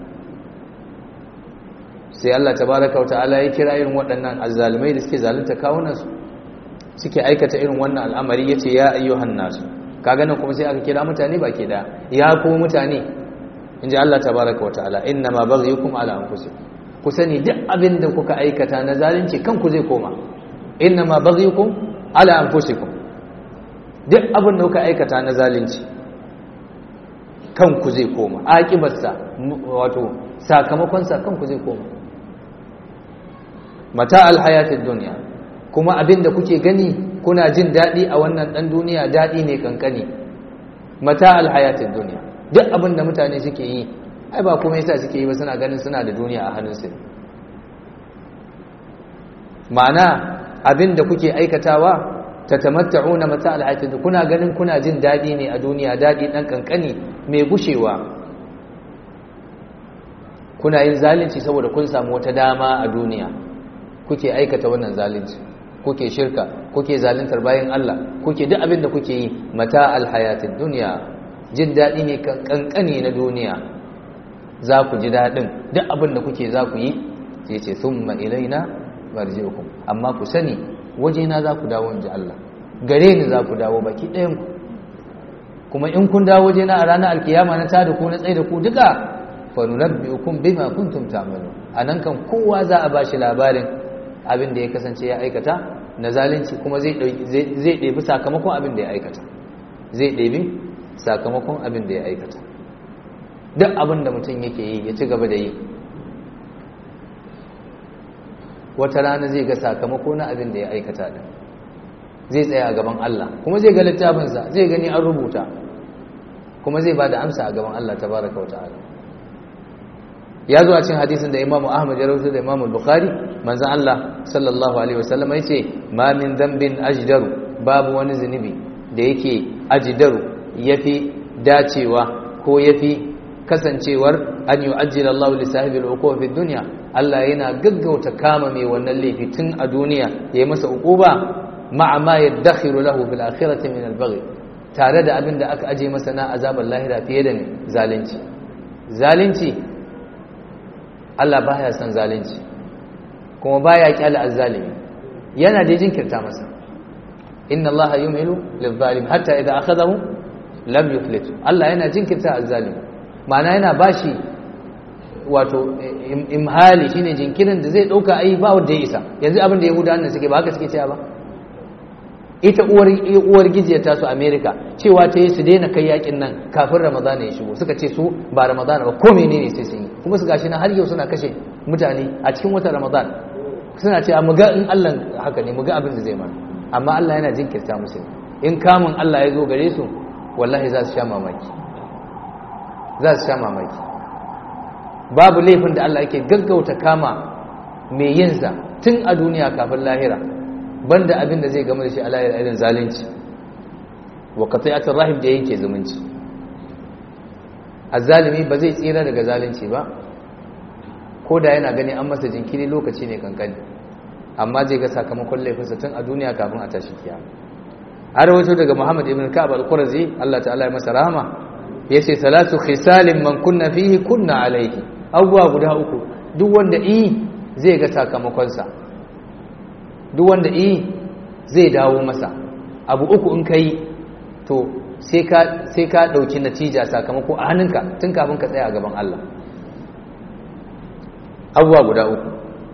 sai Allah tabaraka wa ta'ala ya kira irin waɗannan azzalimai da suke zalunta kawunan su suke aikata irin wannan al'amari yace ya ayyuhan nasu kaga nan kuma sai aka kira mutane baki da ya kuma mutane inji Allah tabaraka wa ta'ala inna ma baghyukum ala anfusikum ku sani duk abin da kuka aikata na zalunci kanku zai koma innama baghyukum ala anfusikum duk abin da kuka aikata na zalunci kanku zai koma akibarsa wato sakamakon sa kanku zai koma mata alhayatid dunya kuma abin da kuke gani kuna jin dadi a wannan dan duniya dadi ne kankani mata alhayatid dunya duk abin da mutane suke yi ai ba kuma yasa suke yi ba suna ganin suna da duniya a hannunsu ma'ana abin da kuke aikatawa tatamatta'una mata alhayatid kuna ganin kuna jin dadi ne a duniya dadi dan kankani mai gushewa kuna yin zalunci saboda kun samu wata dama a duniya kuke aikata wannan zalunci kuke shirka kuke zaluntar bayan Allah kuke duk abin da kuke yi mata alhayatid dunya jin dadi ne kankani na duniya za ku ji dadin duk abin da kuke za ku yi sai ce thumma ilaina marji'ukum amma ku sani wajena za ku dawo inji Allah gare ni za ku dawo baki ɗayan ku kuma in kun dawo wajena a ranar alkiyama na tada ku na tsaye da ku duka fa nunabbi'ukum bima kuntum ta'malun anan kan kowa za a bashi labarin abin da ya kasance ya aikata na zalunci kuma zai ɗebi sakamakon abin da ya aikata zai ɗebi sakamakon abin da ya aikata duk abin da mutum yake yi ya ci gaba da yi wata rana zai ga sakamako na abin da ya aikata din zai tsaya a gaban Allah kuma zai ga littafinsa zai gani an rubuta kuma zai bada amsa a gaban Allah tabaraka wa ta'ala ya zo a cikin hadisin da Imam Ahmad ya rawaito da Imam Bukhari manzon Allah sallallahu alaihi wasallam yace ma min dhanbin ajdaru babu wani zunubi da yake ajdaru yafi dacewa ko yafi kasancewar an yu'ajjila Allah li sahibi al-uquba fi dunya Allah yana gaggauta kama mai wannan laifi tun a duniya yayi masa uquba ma'a ma yadakhiru lahu fil akhirati min al-baghi tare da abin da aka aje masa na azabar lahira fiye da zalunci Allah baya son zalunci kuma baya kyale azzalimi yana da jinkirta masa inna Allah yumhilu lil-zalim hatta idha akhadahu lam yuflitu Allah yana jinkirta azzalimi ma'ana yana bashi wato imhali shine jinkirin da zai dauka ai ba wanda ya isa yanzu abin da yahudawan nan suke ba haka suke cewa ba ita uwar gijiyar ta su America cewa ta yi su daina kai yakin nan kafin Ramadan ya shigo suka ce su ba Ramadan ba ko menene sai sun yi kuma su gashi na har yau suna kashe mutane a cikin watan Ramadan suna cewa mu ga in Allah haka ne mu ga abin da zai mana amma Allah yana jinkirta musu in kamun Allah ya zo gare su wallahi za su sha mamaki babu laifin da Allah yake gaggauta kama mai yinsa tun a duniya kafin lahira banda abin da zai gama da shi a lahira irin zalunci wa qati'atur rahim da yake zumunci azzalimi ba zai tsira daga zalunci ba ko da yana gani an masa jinkiri lokaci ne kankani amma zai ga sakamakon laifinsa tun a duniya kafin a tashi kiyama har wato daga Muhammad ibn Ka'ab al-Qurazi Allah ta'ala ya masa rahama yace salatu khisalin man kunna fihi kunna alayhi abuwa guda uku duk wanda zai ga sakamakon sa duk wanda zai dawo masa abu uku in kai to sai ka dauki natija sakamako a hannunka tun kafin ka tsaya a gaban Allah abuwa guda uku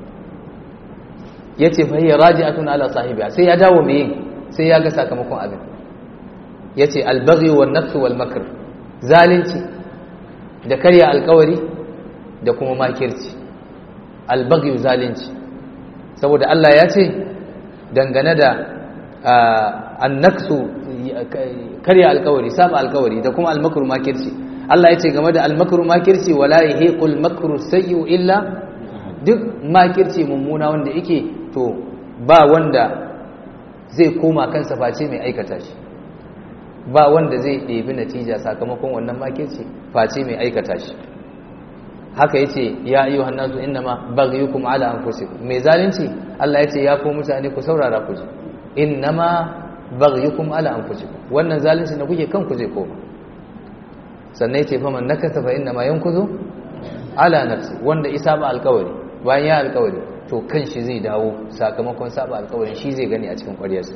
yace fa hiya raji'atun ala sahibiha sai ya dawo mai sai ya ga sakamakon abin yace al-baghy wan-nafs wal-makr zalunci da karya alkawari da kuma makirci al-baghy zalunci saboda Allah ya ce dangane da an-naksu karya alkawari saba alkawari da kuma al-makru makirci Allah ya ce game da al-makru makirci wala yahiqul makru sayyi illa duk makirci mummuna wanda yake to ba wanda zai koma kansa face mai aikata shi ba wanda zai ɗebi natija sakamakon wannan makirci face mai aikata shi haka yace ya ayyuhan nasu innama baghyukum ala anfusikum mai zalunci Allah yace ya ku mutane ku saurara ku ji innama baghyukum ala anfusikum wannan zalunci da kuke kanku zai koma sannan yace faman nakasa fa innama yankuzu ala nafsi wanda isa ba alkawari bayan ya alkawari to kan shi zai dawo sakamakon saba alkawarin shi zai gani a cikin ƙwaryarsa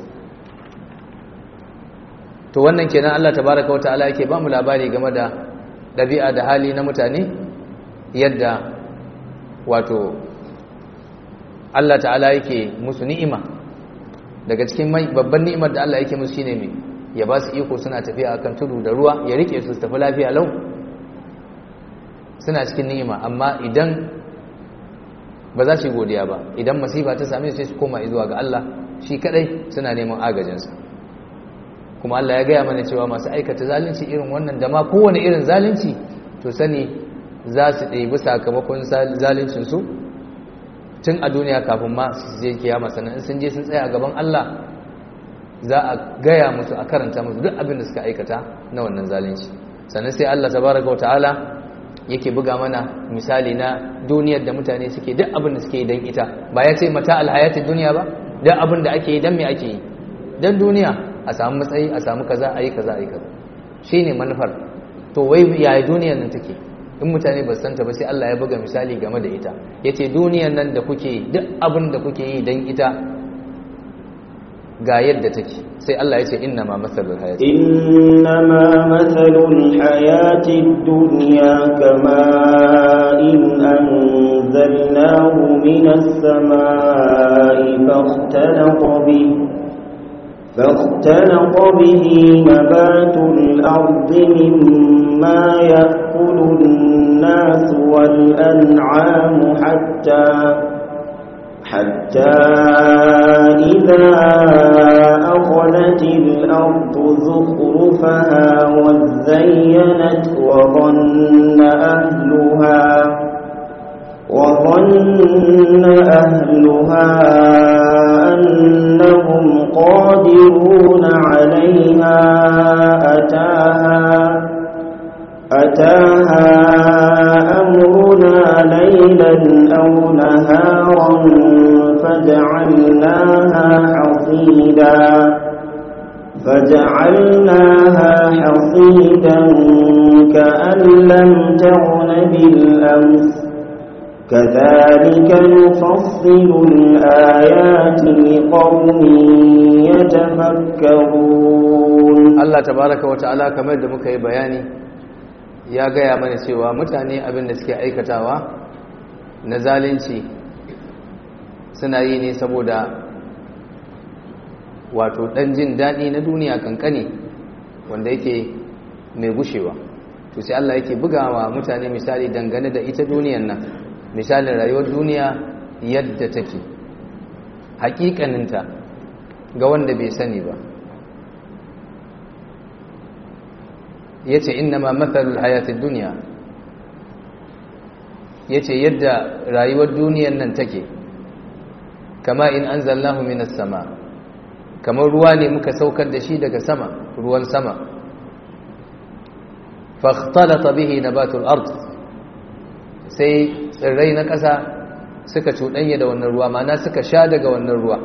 to wannan kenan Allah tabaraka wa ta'ala yake ba mu labari game da ɗabi'a da hali na mutane yadda wato Allah ta'ala yake musu ni'ima daga cikin babban ni'imar da Allah yake musu shine me ya ba su iko suna tafiya akan tudu da ruwa ya rike su tafi lafiya lau suna cikin ni'ima amma idan ba za su godiya ba idan masifa ta same su sai su koma zuwa ga Allah shi kadai suna neman agajinsa kuma Allah ya gaya mana cewa masu aikata zalunci irin wannan da ma kowane irin zalunci to sani za su ɗebi sakamakon zaluncinsu tun a duniya kafin ma su je kiyama sannan in sun je sun tsaya a gaban Allah za a gaya musu a karanta musu duk abin da suka aikata na wannan zalunci sannan sai Allah tabaraka wa ta'ala yake buga mana misali na duniyar da mutane suke duk abin da suke yi don ita ba ya ce mata alhayatid duniya ba duk abin da ake yi don me ake yi don duniya a samu matsayi a samu kaza a yi kaza a yi kaza shine manufar to wai yaya duniyar nan take in mutane ba santa ba sai Allah ya buga misali game da ita yace duniyar nan da kuke duk abin da kuke yi don ita ga yadda take sai Allah yace inna ma masalul hayatid dunya kama in anzalnahu minas samaa'i فاختلط به نبات الأرض مما يأكل الناس والأنعام حتى إذا أخذت الأرض زخرفها وزينت وظن أهلها أنهم قادرون عليها أتاها أمرنا ليلا أو نهارا فجعلناها حصيدا كأن لم تغن بالأمس كذلك نفصل الآيات لقوم يتفكرون يتفكرون. Allah tabaraka wa ta'ala kamar da muka yi bayani ya gaya mana cewa mutane abin da suke aikatawa na zalunci suna yi ne saboda wato dan jin daɗi na duniya kankani wanda yake mai gushewa. To sai Allah yake bugawa mutane misali dangane da ita duniyan nan, misalin rayuwar duniya yadda take hakikaninta ga wanda bai sani ba. yace innama mathalul hayatid dunya, yace yadda rayuwar duniyar nan take kama in anzalnahu minas sama, kamar ruwa ne muka saukar da shi daga sama, ruwan sama. fakhtalata bihi nabatul ard, sai tsirrai na ƙasa suka cuɗanya da wannan ruwa, ma'ana suka sha daga wannan ruwa.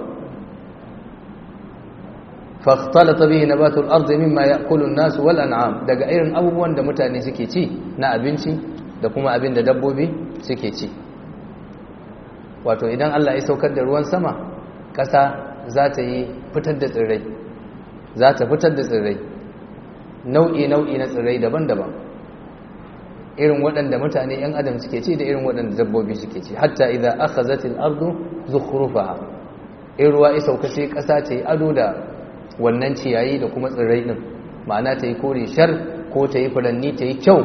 fakhtalata bihi nabatul ard mimma ya'kulu an-nas wal an'am, daga irin abubuwan da mutane suke ci na abinci da kuma abin da dabbobi suke ci. Wato idan Allah ya saukar da ruwan sama, ƙasa za ta yi fitar da tsirrai, za ta fitar da tsirrai nau'i na tsirrai daban-daban, irin waɗanda mutane 'yan adam suke ci da irin waɗanda dabbobi suke ci. hatta idza akhazatil ardu zukhrufaha, in ruwa ya sauka sai ƙasa ta yi ado da wannan ciyayi da kuma tsirrai din, ma'ana ta yi kore shar ko ta yi furanni ta yi kyau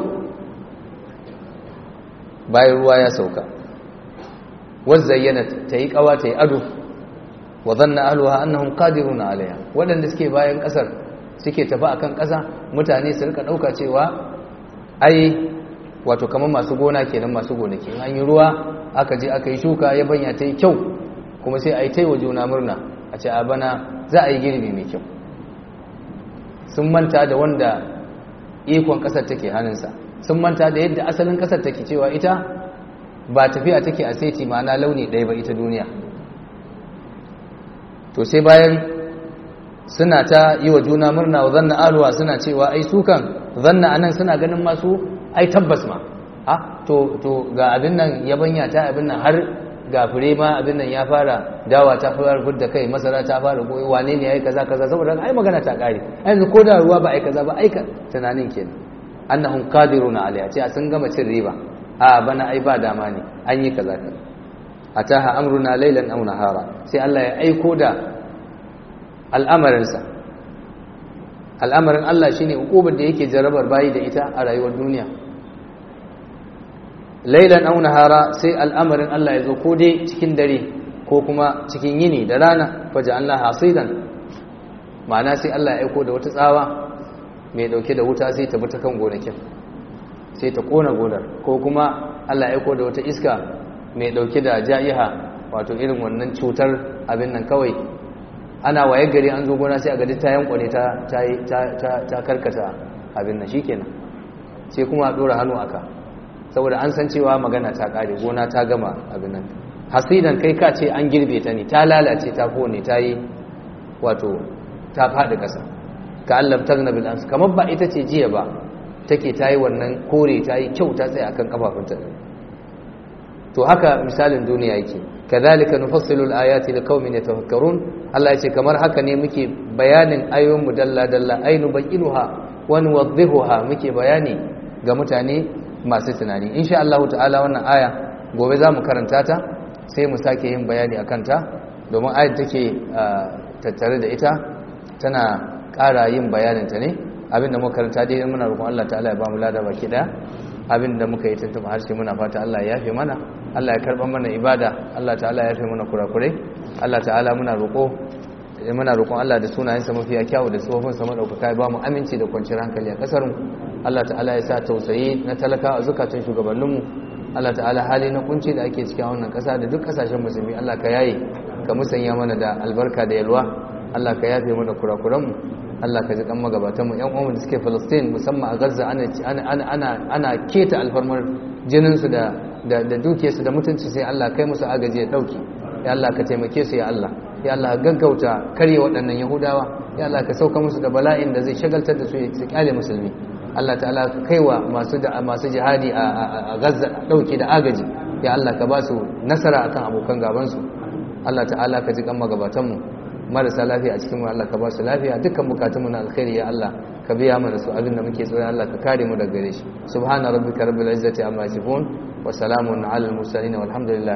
bayan ruwa ya sauka. wazzayyana ta yi kawa ta yi ado. wa dhanna ahluha annahum qadiruna alaiha, waɗanda suke bayan ƙasar suke tafi akan ƙasa, mutane su rika ɗauka cewa ai wato kamar masu gona kenan, masu gonaki, in an yi ruwa aka je aka yi shuka ya banya ta yi kyau, kuma sai a yi taiwa juna murna a ce a bana za a yi girbi mai kyau. sun manta da wanda ikon ƙasar take hannunsa, sun manta da yadda asalin ƙasar take, cewa ita ba tafiya take a seti ma'ana launi ɗaya ba ita duniya. to sai bayan suna ta yi wa juna murna, wa zanna aluwa suna cewa ai su kan zanna anan suna ganin masu ai tabbas ma to ga abin nan yabanya ta abin nan har ga fure ma abin nan ya fara, dawa ta fara fudda kai, masara ta fara goyi, wane ne yayi kaza saboda ai magana ta kare, yanzu ko da ruwa ba ai kaza ba, ai tunanin kenan annahum qadiruna alayha, ce sun gama cin riba, bana ai ba dama ne an yi kaza. ataha amruna laylan aw nahara, sai Allah ya aiko da al'amarinsa. al'amarin Allah shine hukubar da yake jarabar bayi da ita a rayuwar duniya. laylan aw nahara, sai al'amarin Allah ya zo ko dai cikin dare ko kuma cikin yini da rana. faja'alna hasidan, ma'ana sai Allah ya aiko da wata tsawa mai dauke da wuta, sai ta bi ta kan gonakin sai ta kona gonar, ko kuma Allah ya aiko da wata iska mai dauke da ja'iha, wato irin wannan cutar abin nan, kawai ana waye gari an zo gona sai a gadi ta yankwane ta karkata abin nan, shikenan sai kuma a dora hannu aka, saboda an san cewa magana ta kare, gona ta gama abin nan. hasidan kai ka ce an girbe ta ne, ta lalace, ta kone, ta yi wato ta faɗi ƙasa. ka allam tagna bil ams, kamar ba ita ce jiya ba take ta yi wannan kore, ta yi kyau, ta tsaya akan kafafunta. to haka misalin duniya yake. kadhalika nufassilu al-ayati liqaumin yatafakkarun, Allah ya ce kamar haka ne muke bayanin ayoyin mu dalla dalla, aynu bayinuha wa nuwaddihuha, muke bayani ga mutane masu tunani. insha Allah ta'ala wannan aya gobe zamu karanta ta, sai mu sake yin bayani akan ta, domin ayat take tattare da ita tana ƙara yin bayanin ta ne. abinda muka karanta dai muna roƙon Allah ta'ala ya ba mu lada baki daya, abinda muka yi tuntuɓa harshe muna fata Allah ya yafe mana, Allah ya karɓar mana ibada, Allah ta'ala ya yafe mana kurakurai. Allah ta'ala muna roƙon Allah da sunayensa mafiya kyawu da tsofinsa maɗaukaka ya ba mu aminci da kwanciyar hankali a ƙasarmu. Allah ta'ala ya sa tausayi na talaka a zukatan shugabanninmu. Allah ta'ala hali na kunci da ake cikin wannan ƙasa da duk ƙasashen musulmi, Allah ka yaye, ka musanya mana da albarka da yalwa. Allah ka yafe mana kurakuranmu, Allah ka ji kan magabatanmu. yan uwanmu da suke Palestine, musamman a Gaza, ana keta alfarmar jininsu da dukiyarsu da mutunci, sai Allah kai musu agaji ya dauki. ya Allah ka taimake su, ya Allah ka gaggauta karye waɗannan Yahudawa, ya Allah ka sauka musu da bala'in da zai shagaltar da su ya kyale musulmi. Allah ta'ala ka kaiwa masu jihadi a Gaza dauki da agaji, ya Allah ka ba su nasara akan abokan gabansu. Allah ta'ala ka ji kan magabatanmu. marasa lafiya a cikin mu Allah ka ba su lafiya dukkan bukatun mu na alkhairi ya Allah ka biya mana su abin da muke tsoron Allah ka kare mu daga gare shi subhana rabbika rabbil izzati amma yasifun wa salamun alal mursalin walhamdulillahi